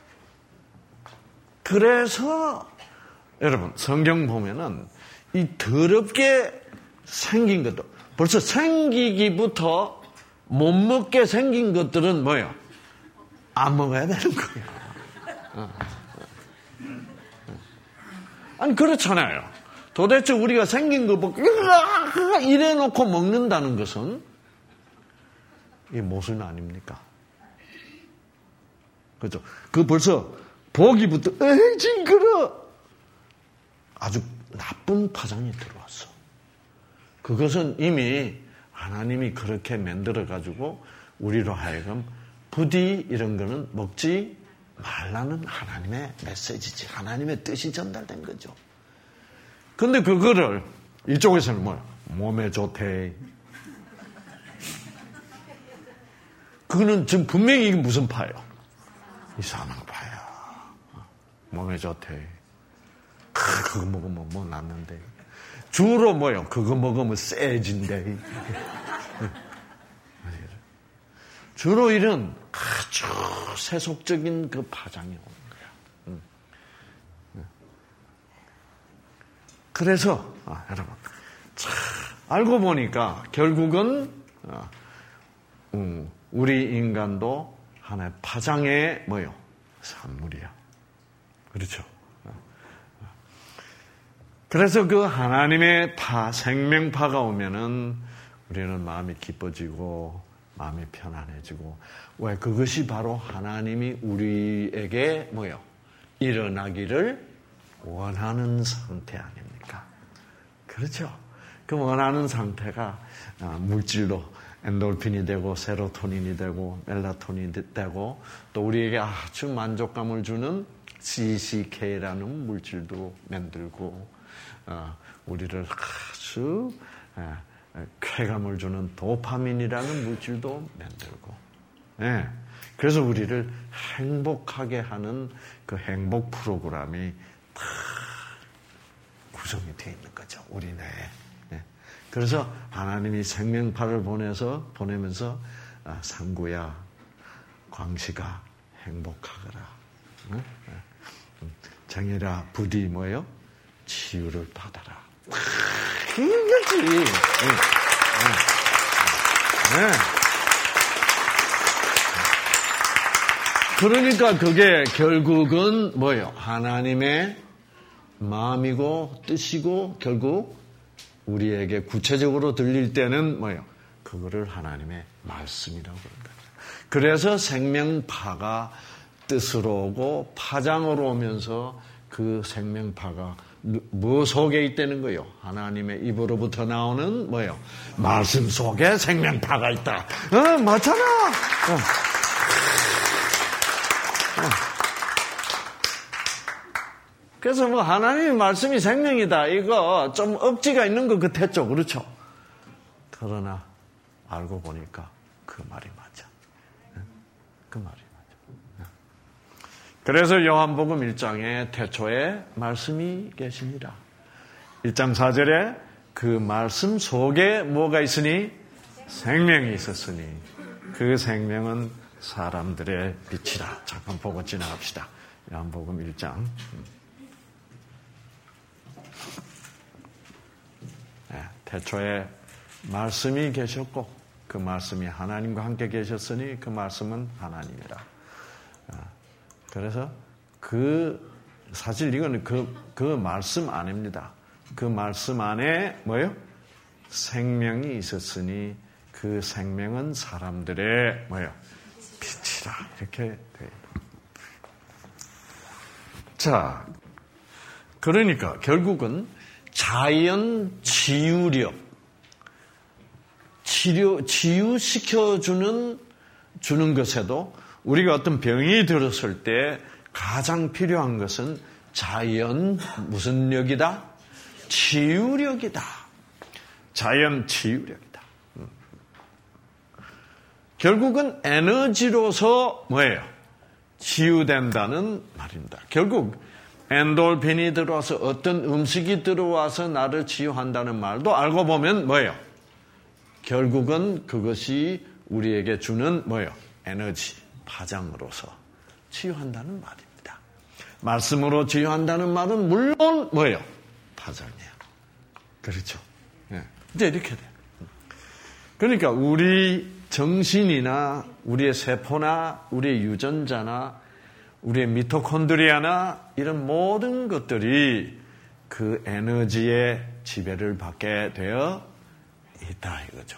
그래서 여러분 성경 보면은 이 더럽게 생긴 것도 벌써 생기기부터 못 먹게 생긴 것들은 뭐예요? 안 먹어야 되는 거예요. 어. 아니 그렇잖아요. 도대체 우리가 생긴 거 보고 이래 놓고 먹는다는 것은 이 모순 아닙니까? 그렇죠? 그 벌써 보기부터 에이 징그러 아주 나쁜 파장이 들어왔어. 그것은 이미 하나님이 그렇게 만들어 가지고 우리로 하여금 부디 이런 거는 먹지 말라는 하나님의 메시지지. 하나님의 뜻이 전달된 거죠. 근데 그거를 이쪽에서는 뭐야? 몸에 좋대. 그거는 지금 분명히 이게 무슨 파예요? 이상한 파야. 몸에 좋대. 그거 먹으면 뭐 낫는데. 주로 뭐요? 그거 먹으면 세진대. 주로 이런 아주 세속적인 그 파장이 오는 거야. 그래서 아, 여러분 참, 알고 보니까 결국은 아, 음, 우리 인간도 하나의 파장의 뭐요? 산물이야. 그렇죠. 그래서 그 하나님의 파, 생명파가 오면은 우리는 마음이 기뻐지고 마음이 편안해지고 왜 그것이 바로 하나님이 우리에게 뭐요? 일어나기를 원하는 상태 아닙니까? 그렇죠. 그 원하는 상태가 물질로 엔돌핀이 되고 세로토닌이 되고 멜라토닌이 되고 또 우리에게 아주 만족감을 주는 씨씨케이라는 물질도 만들고 어, 우리를 아주 에, 쾌감을 주는 도파민이라는 물질도 만들고 예, 그래서 우리를 행복하게 하는 그 행복 프로그램이 다 구성이 되어 있는 거죠. 우리 내에. 예. 그래서 하나님이 생명파를 보내서 보내면서 아, 상구야 광시가 행복하거라. 예? 정혜라 부디 뭐예요? 치유를 받아라. 그거지. 네. 네. 네. 그러니까 그게 결국은 뭐예요? 하나님의 마음이고 뜻이고 결국 우리에게 구체적으로 들릴 때는 뭐예요? 그거를 하나님의 말씀이라고 그런다. 그래서 생명파가 뜻으로 오고 파장으로 오면서 그 생명파가 뭐 속에 있다는 거예요? 하나님의 입으로부터 나오는 뭐예요? 말씀 속에 생명파가 있다. 어, 맞잖아. 어. 어. 그래서 뭐 하나님의 말씀이 생명이다. 이거 좀 억지가 있는 것 같았죠. 그렇죠? 그러나 알고 보니까 그 말이 맞아. 그 말이 맞아. 그래서 요한복음 일 장에 태초에 말씀이 계십니다. 일 장 사 절에 그 말씀 속에 뭐가 있으니? 생명이 있었으니 그 생명은 사람들의 빛이라. 잠깐 보고 지나갑시다. 요한복음 일 장. 네, 태초에 말씀이 계셨고 그 말씀이 하나님과 함께 계셨으니 그 말씀은 하나님이라. 그래서 그 사실 이거는 그, 그 말씀 안입니다. 그 말씀 안에 뭐예요? 생명이 있었으니 그 생명은 사람들의 뭐예요? 빛이라. 이렇게 돼요. 자, 그러니까 결국은 자연 치유력, 치료, 치유시켜주는 주는 것에도 우리가 어떤 병이 들었을 때 가장 필요한 것은 자연 무슨 력이다? 치유력이다. 자연 치유력이다. 결국은 에너지로서 뭐예요? 치유된다는 말입니다. 결국 엔돌핀이 들어와서 어떤 음식이 들어와서 나를 치유한다는 말도 알고 보면 뭐예요? 결국은 그것이 우리에게 주는 뭐예요? 에너지, 파장으로서 치유한다는 말입니다. 말씀으로 치유한다는 말은 물론 뭐예요? 파장이에요. 그렇죠? 네. 이제 이렇게 돼요. 그러니까 우리 정신이나 우리의 세포나 우리의 유전자나 우리의 미토콘드리아나 이런 모든 것들이 그 에너지의 지배를 받게 되어 있다 이거죠.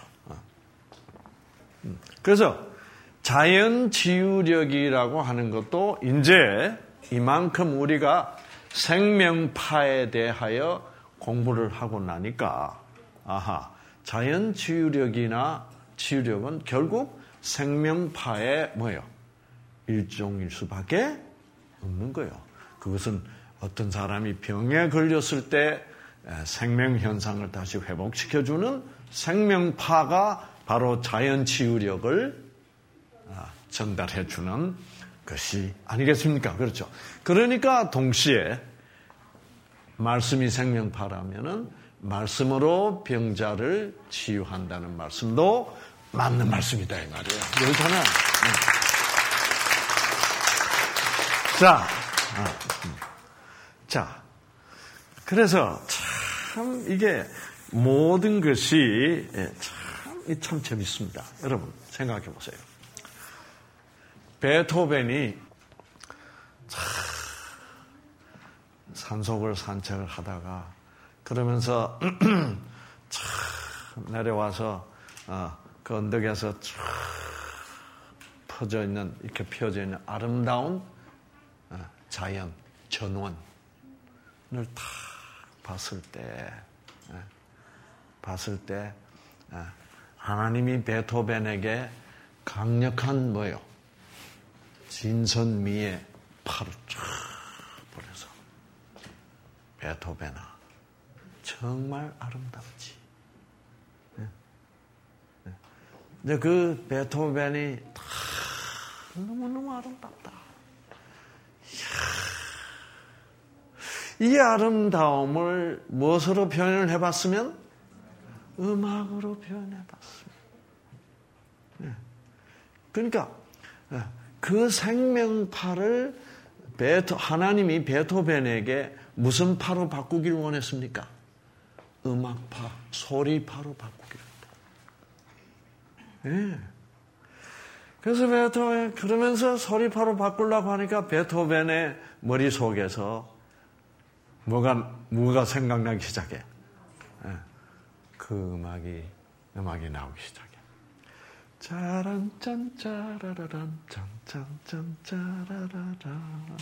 그래서 자연 치유력이라고 하는 것도 이제 이만큼 우리가 생명파에 대하여 공부를 하고 나니까 아하, 자연 치유력이나 치유력은 결국 생명파의 뭐예요? 일종일 수밖에 없는 거예요. 그것은 어떤 사람이 병에 걸렸을 때 생명 현상을 다시 회복시켜주는 생명파가 바로 자연 치유력을 전달해주는 것이 아니겠습니까? 그렇죠. 그러니까 동시에 말씀이 생명파라면은 말씀으로 병자를 치유한다는 말씀도 맞는 말씀이다 이 말이에요. 그렇잖아요. 자, 자, 그래서 참 이게 모든 것이 참, 참 재밌습니다. 여러분 생각해 보세요. 베토벤이 산속을 산책을 하다가 그러면서 참 내려와서 어, 그 언덕에서 쫙 퍼져 있는 이렇게 펴져 있는 아름다운 자연, 전원을 딱 봤을 때, 봤을 때, 하나님이 베토벤에게 강력한 뭐예요? 진선미의 팔을 쫙 보내서, 베토벤아, 정말 아름답지. 근데 그 베토벤이 너무너무 아름답다. 이 아름다움을 무엇으로 표현을 해봤으면? 음악으로 표현해봤습니다. 그러니까 그 생명파를 베토, 하나님이 베토벤에게 무슨 파로 바꾸기를 원했습니까? 음악파, 소리파로 바꾸기를 원했다. 예. 그래서 베토벤, 그러면서 소리파로 바꾸려고 하니까 베토벤의 머릿속에서 뭐가, 뭐가 생각나기 시작해? 예. 그 음악이, 음악이 나오기 시작해. 짜란, 짠, 짜라라란, 짠, 짠, 짠, 짜라라라.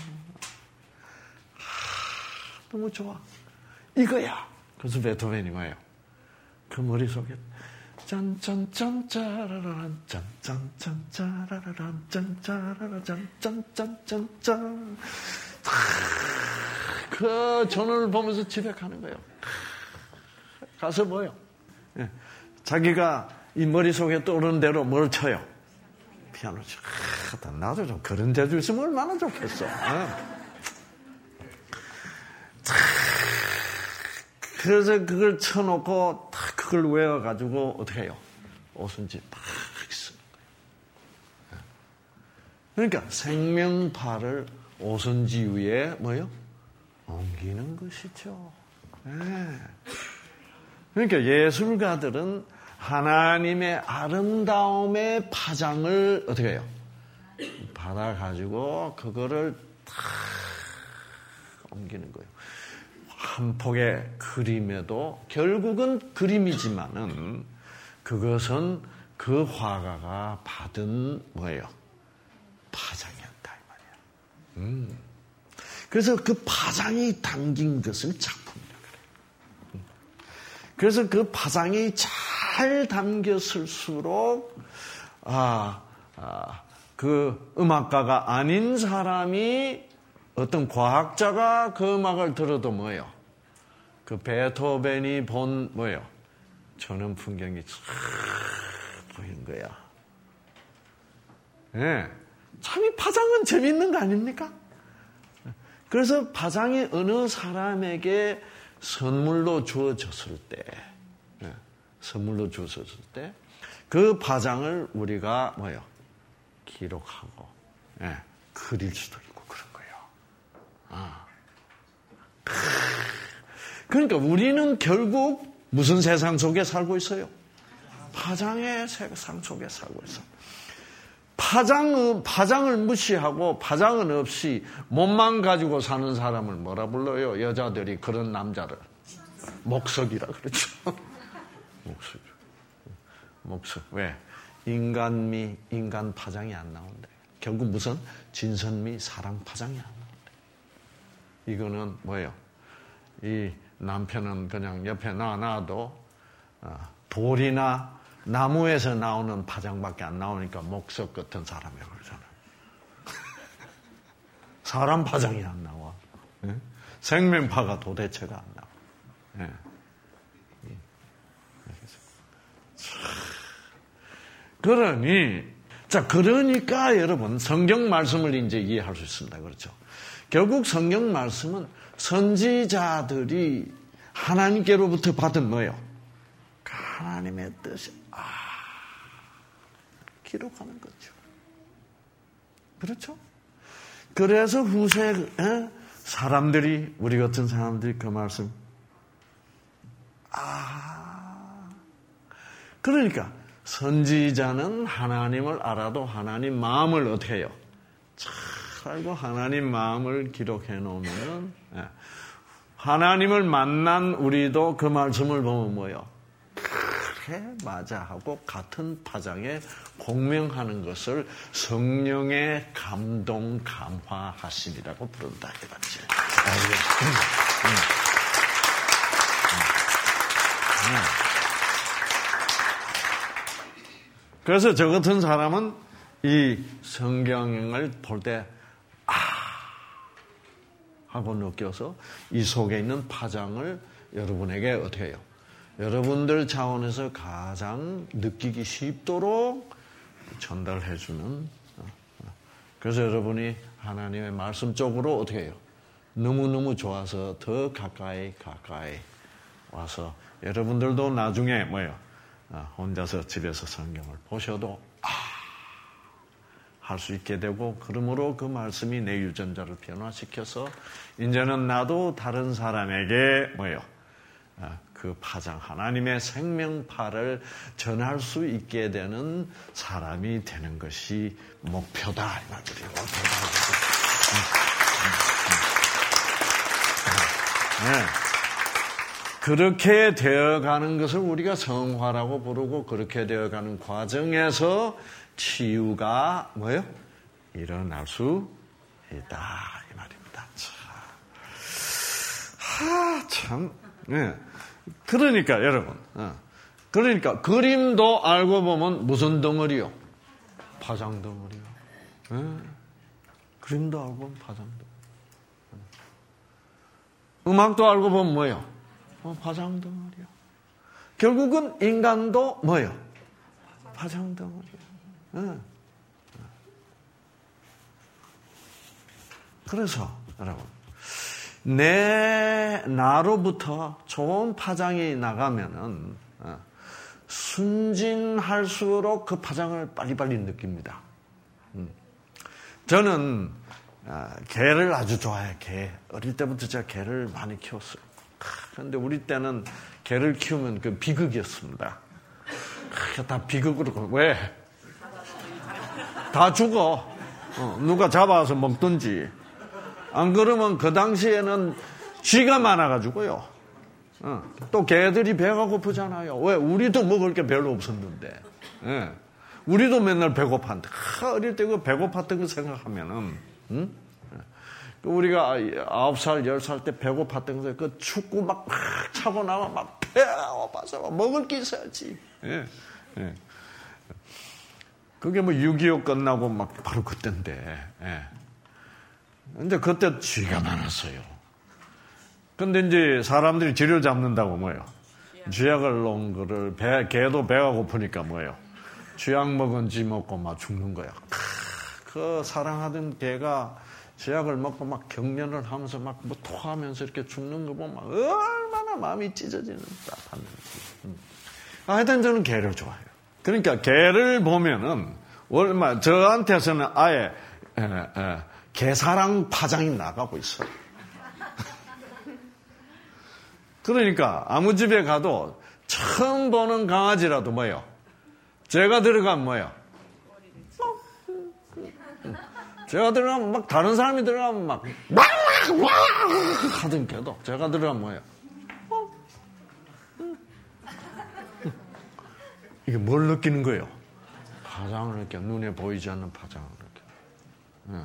너무 좋아. 이거야. 그래서 베토벤이 뭐예요? 그 머릿속에 짠, 짠, 짠, 짜라라란, 짠, 짠, 짠, 짜라라란, 짠, 짜라라, 짠, 짠, 짠, 짠, 짠. 그 전원을 보면서 집에 가는 거예요. 가서 뭐예요? 예. 자기가 이 머릿속에 떠오르는 대로 뭘 쳐요? 피아노 쳐. 아, 나도 좀 그런 재주 있으면 얼마나 좋겠어. 예. 그래서 그걸 쳐놓고 딱 그걸 외워가지고 어떻게 해요? 오순지 딱 쓰는 거예요. 그러니까 생명파를 오순지 위에 뭐요? 옮기는 것이죠. 네. 그러니까 예술가들은 하나님의 아름다움의 파장을 어떻게 해요? 받아가지고 그거를 딱 옮기는 거예요. 한 폭의 그림에도 결국은 그림이지만은 그것은 그 화가가 받은 뭐예요? 파장이었다 이 말이야. 음. 그래서 그 파장이 담긴 것을 작품이라고 그래요. 그래서 그 파장이 잘 담겼을수록 아, 아, 그 음악가가 아닌 사람이 어떤 과학자가 그 음악을 들어도 뭐예요? 그 베토벤이 본 뭐예요? 전원 풍경이 쫙 보이는 거야. 예. 참 이 파장은 재미있는 거 아닙니까? 그래서 파장이 어느 사람에게 선물로 주어졌을 때, 예. 선물로 주어졌을 때, 그 파장을 우리가 뭐요? 기록하고, 예. 그릴 수도 있고 그런 거예요. 아. 그러니까 우리는 결국 무슨 세상 속에 살고 있어요? 파장의 세상 속에 살고 있어요. 파장은, 파장을 무시하고 파장은 없이 몸만 가지고 사는 사람을 뭐라 불러요? 여자들이 그런 남자를 목석이라 그러죠. 목석. 목석. 왜? 인간미, 인간 파장이 안 나온다. 결국 무슨 진선미, 사랑 파장이 안 나온다. 이거는 뭐예요? 이 남편은 그냥 옆에 놔놔도 돌이나 나무에서 나오는 파장밖에 안 나오니까 목석 같은 사람이라고 그러잖아요. 사람 파장이 안 나와. 예? 생명파가 도대체가 안 나와. 예. 그러니, 자, 그러니까 여러분, 성경 말씀을 이제 이해할 수 있습니다. 그렇죠? 결국 성경 말씀은 선지자들이 하나님께로부터 받은 뭐예요? 하나님의 뜻이, 아, 기록하는 거죠. 그렇죠? 그래서 후세, 에? 사람들이, 우리 같은 사람들이 그 말씀, 아, 그러니까, 선지자는 하나님을 알아도 하나님 마음을 어떻게 해요? 잘 알고 하나님 마음을 기록해 놓으면, 예. 하나님을 만난 우리도 그 말씀을 보면 뭐예요? 그래, 맞아 하고 같은 파장에 공명하는 것을 성령의 감동, 감화하심이라고 부른다. 이거지. 그래서 저 같은 사람은 이 성경을 볼 때, 아, 하고 느껴서 이 속에 있는 파장을 여러분에게 어떻게 해요? 여러분들 차원에서 가장 느끼기 쉽도록 전달해주는. 그래서 여러분이 하나님의 말씀 쪽으로 어떻게 해요? 너무너무 좋아서 더 가까이 가까이 와서 여러분들도 나중에 뭐예요? 혼자서 집에서 성경을 보셔도 아, 할 수 있게 되고 그러므로 그 말씀이 내 유전자를 변화시켜서 이제는 나도 다른 사람에게 뭐예요? 그 파장, 하나님의 생명파를 전할 수 있게 되는 사람이 되는 것이 목표다. 이 말이에요. 네. 그렇게 되어가는 것을 우리가 성화라고 부르고 그렇게 되어가는 과정에서 치유가 뭐예요? 일어날 수 있다. 이 말입니다. 참. 하, 참. 네. 그러니까 여러분, 그러니까 그림도 알고 보면 무슨 덩어리요? 파장 덩어리요. 네. 그림도 알고 보면 파장 덩어리. 음악도 알고 보면 뭐예요? 어, 파장 덩어리요. 결국은 인간도 뭐예요? 파장 덩어리요. 네. 그래서 여러분. 내 나로부터 좋은 파장이 나가면은 순진할수록 그 파장을 빨리빨리 느낍니다. 저는 개를 아주 좋아해요. 개. 어릴 때부터 제가 개를 많이 키웠어요. 그런데 우리 때는 개를 키우면 그 비극이었습니다. 다 비극으로. 왜? 다 죽어. 어, 누가 잡아서 먹든지. 안 그러면 그 당시에는 쥐가 많아가지고요. 어, 또 개들이 배가 고프잖아요. 왜? 우리도 먹을 게 별로 없었는데. 예. 우리도 맨날 배고팠는데. 하, 어릴 때 그 배고팠던 거 생각하면은, 응? 우리가 아홉 살, 열 살 때 배고팠던 거, 그 축구 막, 막 차고 나면 막 배고파서 먹을 게 있어야지. 예. 예. 그게 뭐 육이오 끝나고 막 바로 그때인데. 예. 근데 그때 쥐가 많았어요. 근데 이제 사람들이 쥐를 잡는다고 뭐예요? 쥐약을 놓은 거를 배, 개도 배가 고프니까 뭐예요? 쥐약 먹은 쥐 먹고 막 죽는 거야. 그 사랑하던 개가 제약을 먹고 막 경련을 하면서 막 뭐 토하면서 이렇게 죽는 거 보면 막 얼마나 마음이 찢어지는 듯한지. 음. 하여튼 저는 개를 좋아해요. 그러니까 개를 보면은 얼마 저한테서는 아예 에, 에, 개사랑 파장이 나가고 있어요. 그러니까 아무 집에 가도 처음 보는 강아지라도 뭐예요? 제가 들어가면 뭐예요? 제가 들어가면 막 다른 사람이 들어가면 막 하던 개도 제가 들어가면 뭐예요? 이게 뭘 느끼는 거예요? 파장을 느껴. 눈에 보이지 않는 파장을 느껴.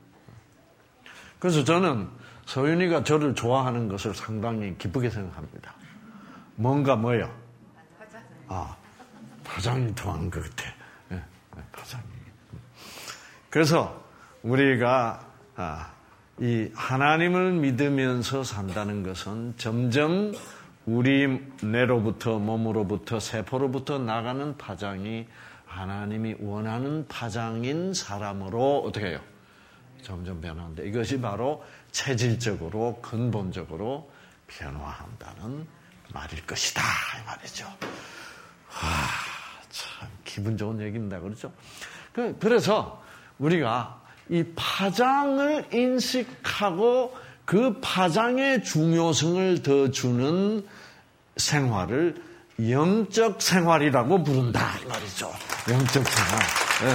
그래서 저는 서윤이가 저를 좋아하는 것을 상당히 기쁘게 생각합니다. 뭔가 뭐예요? 아, 파장이 좋아하는 것 같아. 네, 파장이. 그래서 우리가 아, 이 하나님을 믿으면서 산다는 것은 점점 우리 뇌로부터 몸으로부터 세포로부터 나가는 파장이 하나님이 원하는 파장인 사람으로 어떻게 해요? 점점 변화하는데 이것이 바로 체질적으로 근본적으로 변화한다는 말일 것이다 이 말이죠. 와, 참 기분 좋은 얘기입니다. 그렇죠? 그래서 우리가 이 파장을 인식하고 그 파장의 중요성을 더 주는 생활을 영적 생활이라고 부른다 이 말이죠. 영적 생활. 네.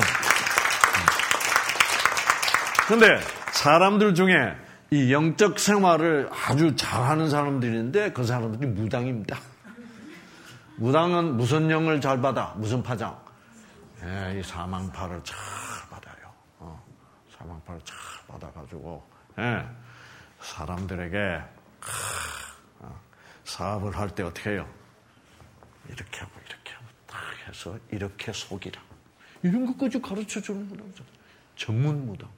근데 사람들 중에 이 영적 생활을 아주 잘하는 사람들인데 그 사람들이 무당입니다. 무당은 무슨 영을 잘 받아? 무슨 파장? 예, 이 사망파를 잘 받아요. 어, 사망파를 잘 받아가지고 예, 사람들에게 어, 사업을 할 때 어떻게 해요? 이렇게 하고 이렇게 하고 딱 해서 이렇게 속이라. 이런 것까지 가르쳐주는 무당이죠. 전문 무당.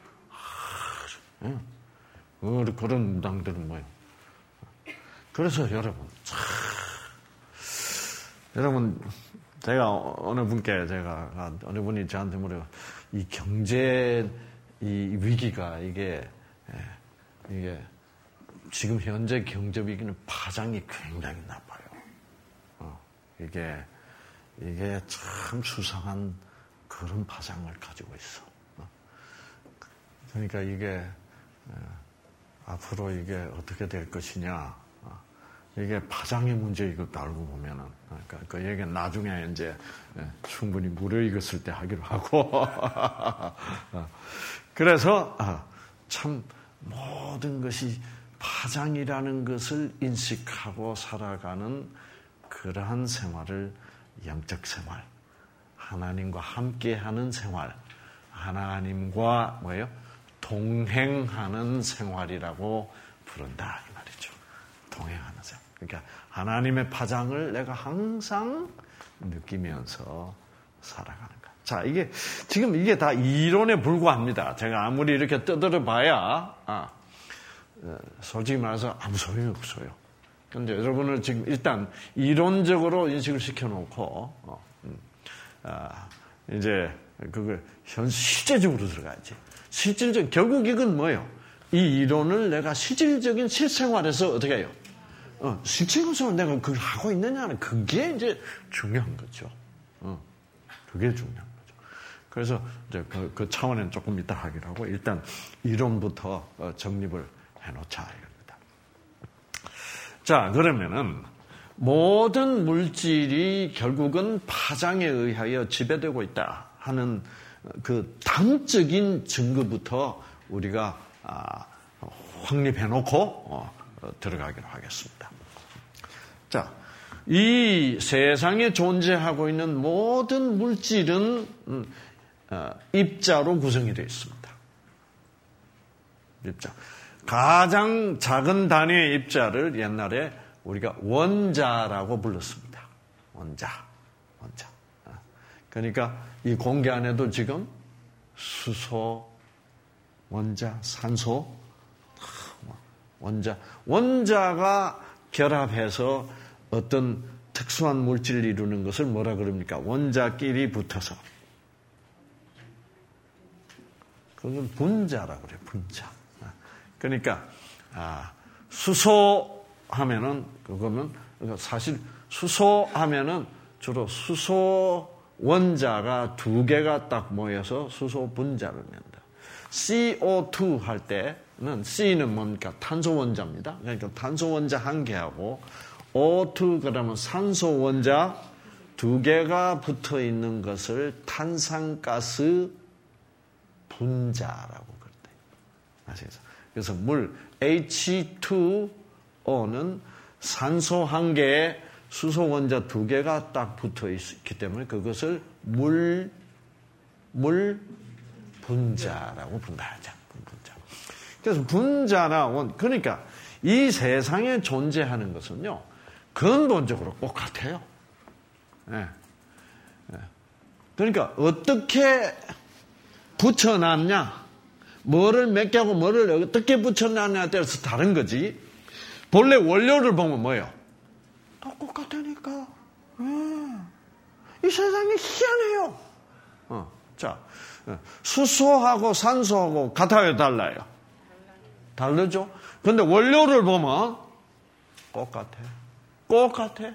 예. 그런 무당들은 뭐예요? 그래서 여러분, 참, 여러분, 제가 어느 분께 제가, 어느 분이 저한테 물어요. 이 경제, 이 위기가 이게, 이게, 지금 현재 경제 위기는 파장이 굉장히 나빠요. 어, 이게, 이게 참 수상한 그런 파장을 가지고 있어. 어. 그러니까 이게, 앞으로 이게 어떻게 될 것이냐. 이게 파장의 문제 이것도 알고 보면은. 그러니까 그 얘기는 나중에 이제 충분히 무료익었을 때 하기로 하고. 그래서 참 모든 것이 파장이라는 것을 인식하고 살아가는 그러한 생활을 영적 생활, 하나님과 함께하는 생활, 하나님과 뭐예요? 동행하는 생활이라고 부른다 이 말이죠. 동행하는 생활. 그러니까 하나님의 파장을 내가 항상 느끼면서 살아가는 것. 자, 이게 지금 이게 다 이론에 불과합니다. 제가 아무리 이렇게 떠들어봐야 아, 솔직히 말해서 아무 소용이 없어요. 그런데 여러분을 지금 일단 이론적으로 인식을 시켜놓고 어, 음, 아, 이제 그걸 현 실제적으로 들어가야지. 실질적, 결국 이건 뭐예요? 이 이론을 내가 실질적인 실생활에서 어떻게 해요? 어, 실질적으로 내가 그걸 하고 있느냐는 그게 이제 중요한 거죠. 어, 그게 중요한 거죠. 그래서 이제 그, 그 차원에는 조금 이따 하기로 하고 일단 이론부터 어, 정립을 해놓자 이겁니다. 자, 그러면은 모든 물질이 결국은 파장에 의하여 지배되고 있다 하는 그 단적인 증거부터 우리가 아, 확립해놓고 어, 들어가기로 하겠습니다. 자, 이 세상에 존재하고 있는 모든 물질은 음, 어, 입자로 구성이 되어 있습니다. 입자. 가장 작은 단위의 입자를 옛날에 우리가 원자라고 불렀습니다. 원자, 원자. 그러니까 이 공기 안에도 지금 수소, 원자, 산소, 원자, 원자가 결합해서 어떤 특수한 물질을 이루는 것을 뭐라 그럽니까? 원자끼리 붙어서 그건 분자라고 그래요. 분자. 그러니까 아, 수소 하면은 그거는 사실 수소 하면은 주로 수소 원자가 두 개가 딱 모여서 수소 분자를 낸다. 씨 오 투 할 때는 C는 뭡니까? 탄소 원자입니다. 그러니까 탄소 원자 한 개하고 오 투 그러면 산소 원자 두 개가 붙어 있는 것을 탄산가스 분자라고 그랬대요. 아시겠어요? 그래서 물 에이치 투 오는 산소 한 개에 수소 원자 두 개가 딱 붙어 있기 때문에 그것을 물, 물 분자라고 분다하자. 분자. 그래서 분자나 원, 그러니까 이 세상에 존재하는 것은요, 근본적으로 똑같아요. 네. 네. 그러니까 어떻게 붙여놨냐, 뭐를 몇 개하고 뭐를 어떻게 붙여놨냐에 따라서 다른 거지. 본래 원료를 보면 뭐예요? 다 똑같다니까. 네. 이 세상이 희한해요. 어, 자, 수소하고 산소하고 같아요, 달라요? 다르죠? 근데 원료를 보면 똑같아. 똑같아.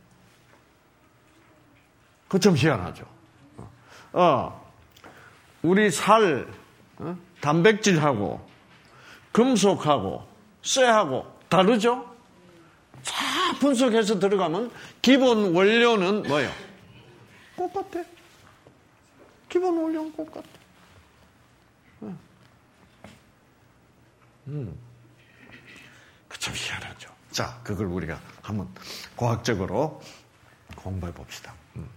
그 좀 희한하죠. 어, 우리 살, 어? 단백질하고 금속하고 쇠하고 다르죠? 자, 분석해서 들어가면 기본 원료는 뭐예요? 똑같아. 기본 원료는 똑같아. 음. 그 참 희한하죠. 자, 그걸 우리가 한번 과학적으로 공부해 봅시다. 음.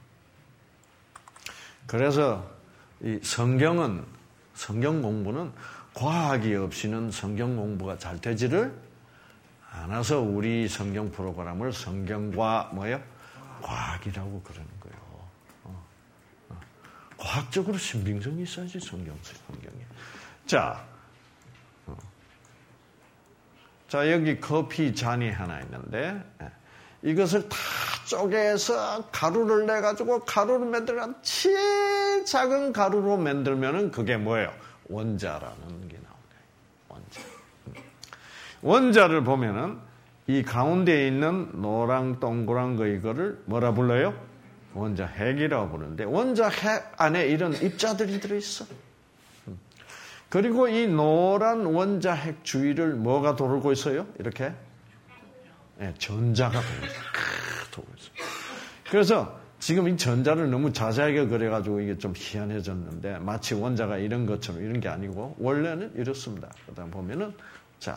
그래서 이 성경은, 성경 공부는 과학이 없이는 성경 공부가 잘 되지를 않아서 우리 성경 프로그램을 성경과 뭐예요? 과학이라고 그러는 거예요. 어. 어. 과학적으로 신빙성이 있어야지, 성경, 성경이. 자, 어. 자, 여기 커피 잔이 하나 있는데, 이것을 다 쪼개서 가루를 내가지고 가루를 만들면 제일 작은 가루로 만들면은 그게 뭐예요? 원자라는 게 나오네요. 원자. 원자를 보면은 이 가운데에 있는 노랑 동그란 거 이거를 뭐라 불러요? 원자 핵이라고 부르는데 원자 핵 안에 이런 입자들이 들어있어. 그리고 이 노란 원자 핵 주위를 뭐가 돌고 있어요? 이렇게? 네, 전자가 돌고 있어요. 그래서 지금 이 전자를 너무 자세하게 그려가지고 이게 좀 희한해졌는데 마치 원자가 이런 것처럼 이런 게 아니고 원래는 이렇습니다. 그 다음 보면은 자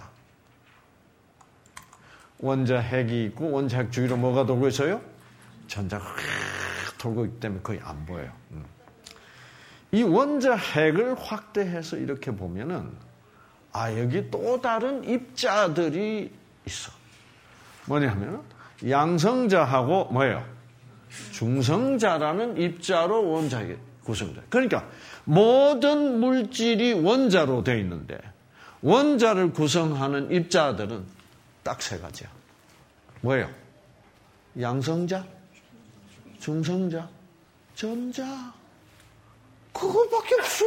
원자 핵이 있고 원자 핵 주위로 뭐가 돌고 있어요? 전자가 돌고 있기 때문에 거의 안 보여요. 음. 이 원자 핵을 확대해서 이렇게 보면은 아 여기 또 다른 입자들이 있어. 뭐냐면 양성자하고 뭐예요? 중성자라는 입자로 원자가 구성돼. 그러니까 모든 물질이 원자로 되어 있는데 원자를 구성하는 입자들은 딱 세 가지야. 뭐예요? 양성자, 중성자, 전자. 그것밖에 없어.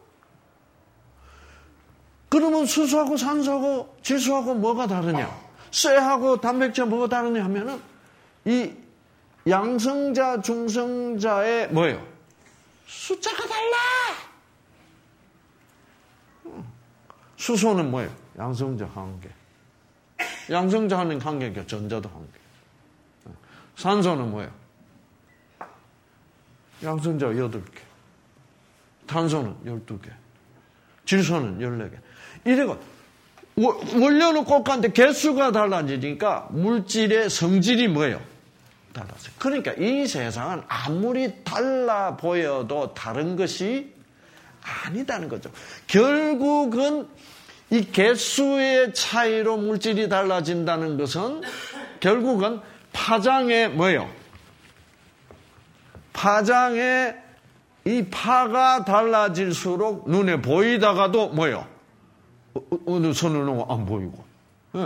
그러면 수소하고 산소하고 질소하고 뭐가 다르냐? 쇠하고 단백질 뭐가 다르냐 하면은 이 양성자, 중성자의 뭐예요? 숫자가 달라. 수소는 뭐예요? 양성자 한 개. 양성자 하는 한 개니까 전자도 한 개. 산소는 뭐예요? 양성자 여덟 개. 탄소는 열두 개. 질소는 열네 개. 이래가 원료는 똑같은데 개수가 달라지니까 물질의 성질이 뭐예요? 달라져요. 그러니까 이 세상은 아무리 달라 보여도 다른 것이 아니다는 거죠. 결국은 이 개수의 차이로 물질이 달라진다는 것은 결국은 파장의 뭐예요? 파장의 이 파가 달라질수록 눈에 보이다가도 뭐예요? 어느 선은 안 보이고. 네.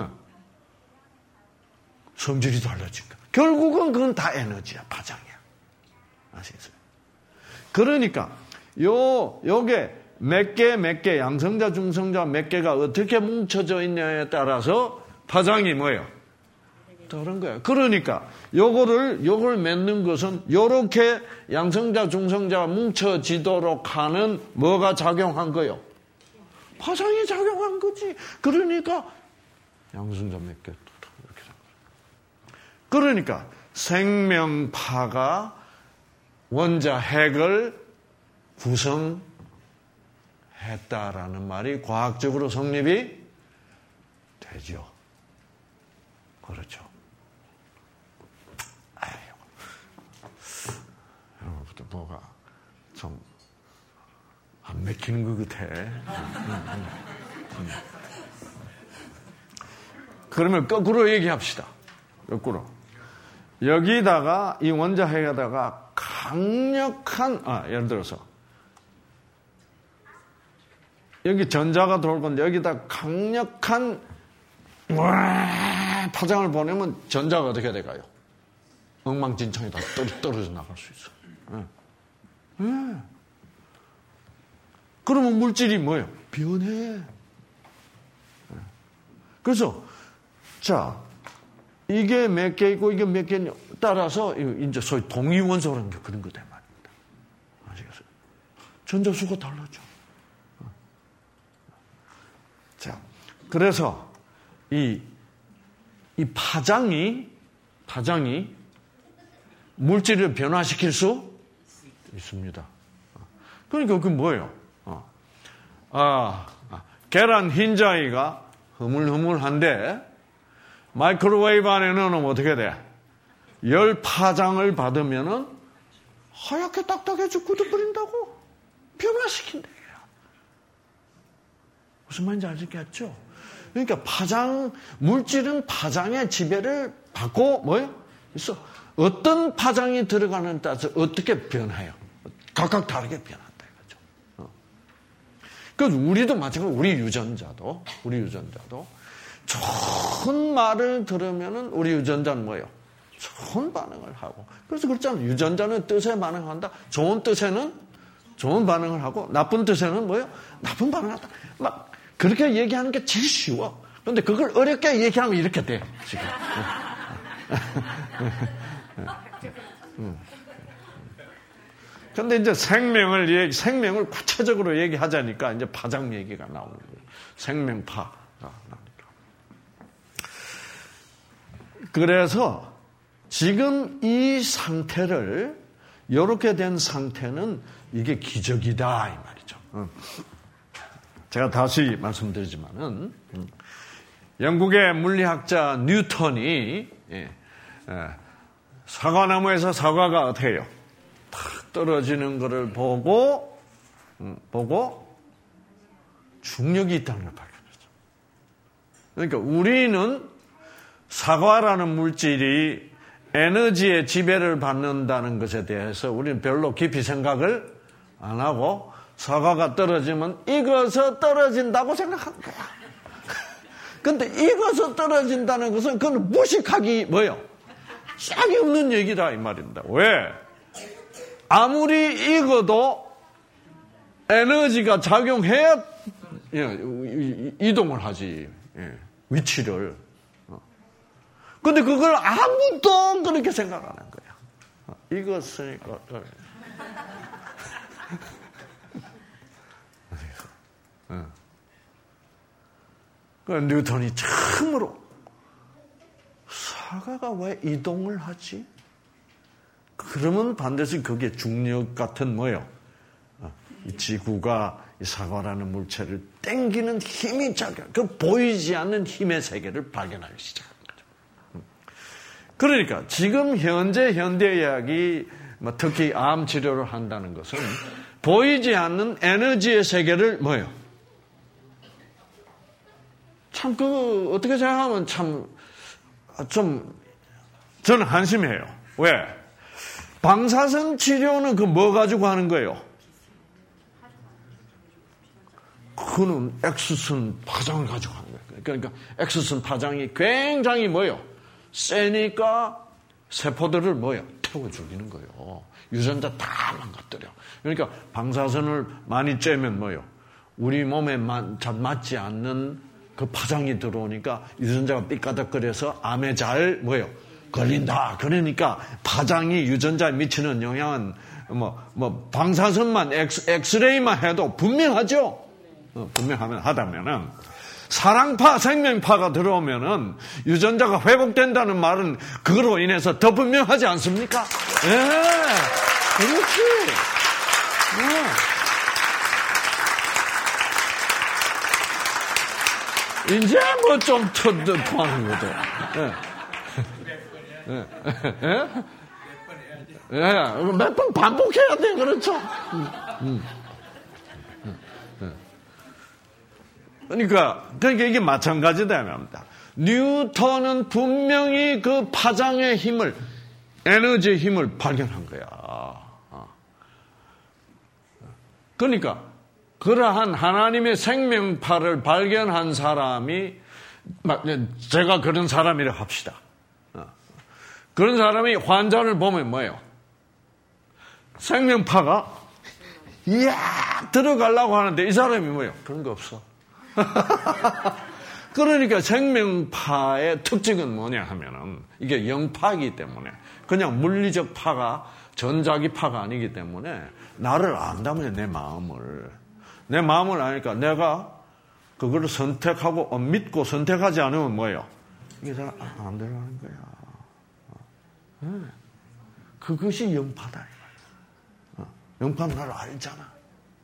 성질이 달라지니까. 결국은 그건 다 에너지야, 파장이야. 아시겠어요? 그러니까 요 요게 몇 개, 몇 개, 양성자, 중성자 몇 개가 어떻게 뭉쳐져 있냐에 따라서 파장이 뭐예요? 다른 거예요. 그러니까 요거를 요걸 맺는 것은 요렇게 양성자, 중성자가 뭉쳐지도록 하는 뭐가 작용한 거예요? 파장이 작용한 거지. 그러니까 양성자 몇 개 이렇게 그러니까 생명파가 원자 핵을 구성했다라는 말이 과학적으로 성립이 되죠. 그렇죠. 여러분부터 뭐가 좀 안 맥히는 것 같아. 음, 음, 음. 그러면 거꾸로 얘기합시다. 거꾸로. 여기다가 이 원자핵에다가 강력한 아 예를 들어서 여기 전자가 돌 건데 여기다 강력한 와, 파장을 보내면 전자가 어떻게 될까요? 엉망진창이 다 떨어져 나갈 수 있어요. 네. 네. 그러면 물질이 뭐예요? 변해. 네. 그래서 자 이게 몇 개 있고 이게 몇 개 따라서 이제 소위 동위원소라는 게 그런 거다 말입니다. 아시겠어요? 전자수가 달라져. 자, 그래서 이, 이 파장이 파장이 물질을 변화시킬 수 있습니다. 그러니까 그게 뭐예요? 아, 계란 흰자위가 흐물흐물한데 마이크로웨이브 안에 넣으면 어떻게 돼? 열 파장을 받으면은 하얗게 딱딱해져 굳어버린다고 변화시킨다. 무슨 말인지 아시겠죠? 그러니까 파장, 물질은 파장의 지배를 받고 뭐예요? 있어. 어떤 파장이 들어가는 따라서 어떻게 변해요? 각각 다르게 변한다. 이거죠. 어. 그래서 우리도 마찬가지로 우리 유전자도, 우리 유전자도 좋은 말을 들으면은 우리 유전자는 뭐예요? 좋은 반응을 하고. 그래서 그렇잖아요. 유전자는 뜻에 반응한다. 좋은 뜻에는 좋은 반응을 하고, 나쁜 뜻에는 뭐예요? 나쁜 반응을 한다. 막, 그렇게 얘기하는 게 제일 쉬워. 그런데 그걸 어렵게 얘기하면 이렇게 돼, 지금. 그런데 이제 생명을, 얘기, 생명을 구체적으로 얘기하자니까 이제 파장 얘기가 나오는 거예요. 생명파가 나오니까. 그래서 지금 이 상태를, 이렇게 된 상태는 이게 기적이다, 이 말이죠. 제가 다시 말씀드리지만은, 영국의 물리학자 뉴턴이, 예, 예, 사과나무에서 사과가 어떻게 해요? 탁 떨어지는 것을 보고, 음, 보고, 중력이 있다는 걸 발견했죠. 그러니까 우리는 사과라는 물질이 에너지의 지배를 받는다는 것에 대해서 우리는 별로 깊이 생각을 안 하고 사과가 떨어지면 익어서 떨어진다고 생각하는 거야. 근데 익어서 떨어진다는 것은 그건 무식하기 뭐예요? 짝이 없는 얘기다 이 말입니다. 왜? 아무리 익어도 에너지가 작용해야 이동을 하지. 위치를. 근데 그걸 아무도 그렇게 생각 안 한 거야. 익었으니까. 그 뉴턴이 처음으로 사과가 왜 이동을 하지? 그러면 반드시 그게 중력 같은 뭐예요? 이 지구가 이 사과라는 물체를 땡기는 힘이 작용, 그 보이지 않는 힘의 세계를 발견하기 시작한 거죠. 그러니까 지금 현재 현대의학이 특히 암 치료를 한다는 것은 보이지 않는 에너지의 세계를 뭐예요? 참, 그, 어떻게 생각하면 참, 좀, 저는 한심해요. 왜? 방사선 치료는 그 뭐 가지고 하는 거예요? 그는 엑스선 파장을 가지고 하는 거예요. 그러니까 엑스선 파장이 굉장히 뭐예요? 세니까 세포들을 뭐예요? 불태워 죽이는 거예요. 유전자 다 망가뜨려. 그러니까 방사선을 많이 쬐면 뭐요? 우리 몸에 잘 맞지 않는 그 파장이 들어오니까 유전자가 삐까덕거려서 암에 잘 뭐요? 걸린다. 그러니까 파장이 유전자에 미치는 영향은 뭐, 뭐 방사선만 엑스, 엑스레이만 해도 분명하죠. 어, 분명하면 하다면은 사랑파, 생명파가 들어오면은 유전자가 회복된다는 말은 그거로 인해서 더 분명하지 않습니까? 예, 그렇지. 예. 이제 뭐 좀 터득하는 거죠. 예. 예. 예? 예. 몇 번 반복해야 돼, 그렇죠? 음. 음. 그러니까, 그러니까 이게 마찬가지다 말입니다. 뉴턴은 분명히 그 파장의 힘을, 에너지의 힘을 발견한 거야. 그러니까, 그러한 하나님의 생명파를 발견한 사람이, 제가 그런 사람이라 합시다. 그런 사람이 환자를 보면 뭐예요? 생명파가, 이야, 들어가려고 하는데 이 사람이 뭐예요? 그런 거 없어. 그러니까 생명파의 특징은 뭐냐 하면은 이게 영파이기 때문에 그냥 물리적 파가 전자기 파가 아니기 때문에 나를 안다면 내 마음을 내 마음을 아니까 내가 그거를 선택하고 믿고 선택하지 않으면 뭐예요? 이게 잘 안 들어가는 거야. 네. 그것이 영파다. 영파는 나를 알잖아.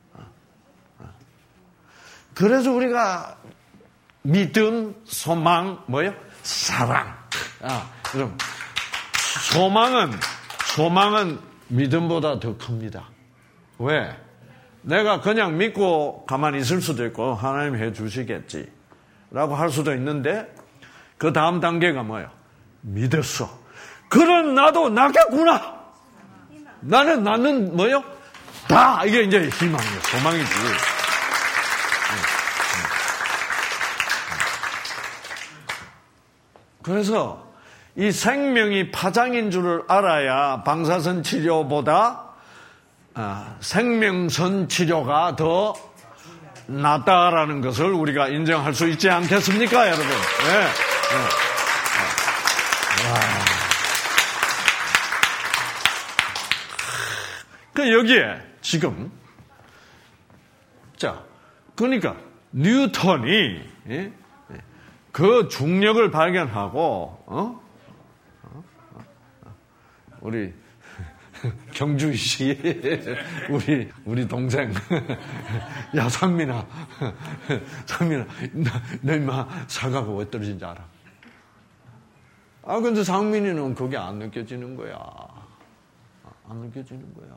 그래서 우리가 믿음, 소망, 뭐예요? 사랑. 아, 그럼 소망은 소망은 믿음보다 더 큽니다. 왜? 내가 그냥 믿고 가만히 있을 수도 있고 하나님 해주시겠지 라고 할 수도 있는데 그 다음 단계가 뭐예요? 믿었어. 그런 나도 나겠구나. 나는 나는 뭐예요? 다 이게 이제 희망이에요. 소망이지. 그래서 이 생명이 파장인 줄을 알아야 방사선 치료보다 생명선 치료가 더 낫다라는 것을 우리가 인정할 수 있지 않겠습니까, 여러분? 네. 네. 그 여기에 지금 자 그러니까 뉴턴이 예? 그 중력을 발견하고 어? 어? 우리 경주희 씨 우리 우리 동생 야 상민아 상민아 너 임마 사과가 왜 떨어진지 알아? 아 근데 상민이는 그게 안 느껴지는 거야. 안 느껴지는 거야.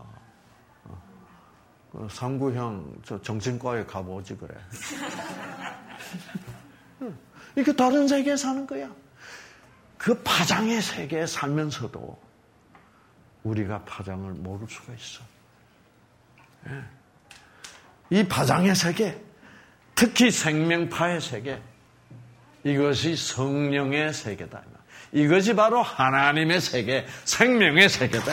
어. 상구형 저 정신과에 가보지 그래. 이렇게 다른 세계에 사는 거야. 그 파장의 세계에 살면서도 우리가 파장을 모를 수가 있어. 이 파장의 세계, 특히 생명파의 세계, 이것이 성령의 세계다. 이것이 바로 하나님의 세계, 생명의 세계다.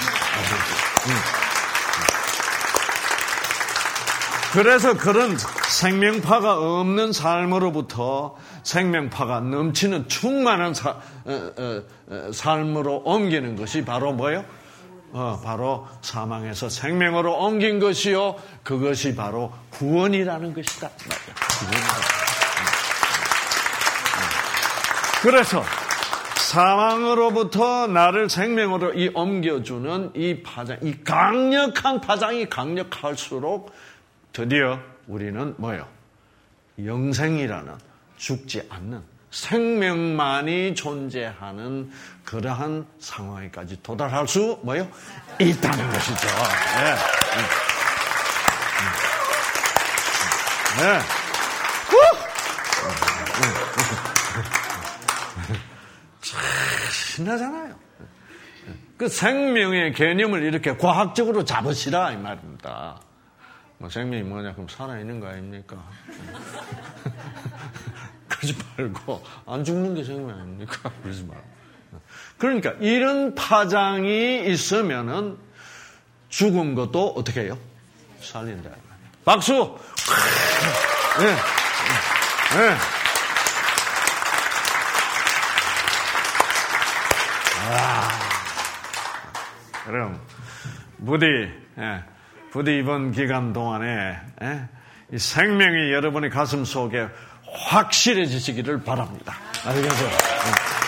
그래서 그런 생명파가 없는 삶으로부터 생명파가 넘치는 충만한 사, 어, 어, 어, 삶으로 옮기는 것이 바로 뭐예요? 어, 바로 사망에서 생명으로 옮긴 것이요. 그것이 바로 구원이라는 것이다. 구원이다. 그래서 사망으로부터 나를 생명으로 이 옮겨주는 이 파장, 이 강력한 파장이 강력할수록 드디어 우리는 뭐예요? 영생이라는 죽지 않는 생명만이 존재하는 그러한 상황에까지 도달할 수 뭐예요? 있다는 것이죠. 네. 네. 참 신나잖아요. 그 생명의 개념을 이렇게 과학적으로 잡으시라 이 말입니다. 뭐 생명이 뭐냐? 그럼 살아있는 거 아닙니까? 그러지 말고 안 죽는 게 생명 아닙니까? 그러지 말고 그러니까 이런 파장이 있으면은 죽은 것도 어떻게 해요? 살린다. 박수! 네. 네. 와. 그럼 부디, 예, 부디 이번 기간 동안에 예, 이 생명이 여러분의 가슴 속에 확실해지시기를 바랍니다. 알겠어요? 예.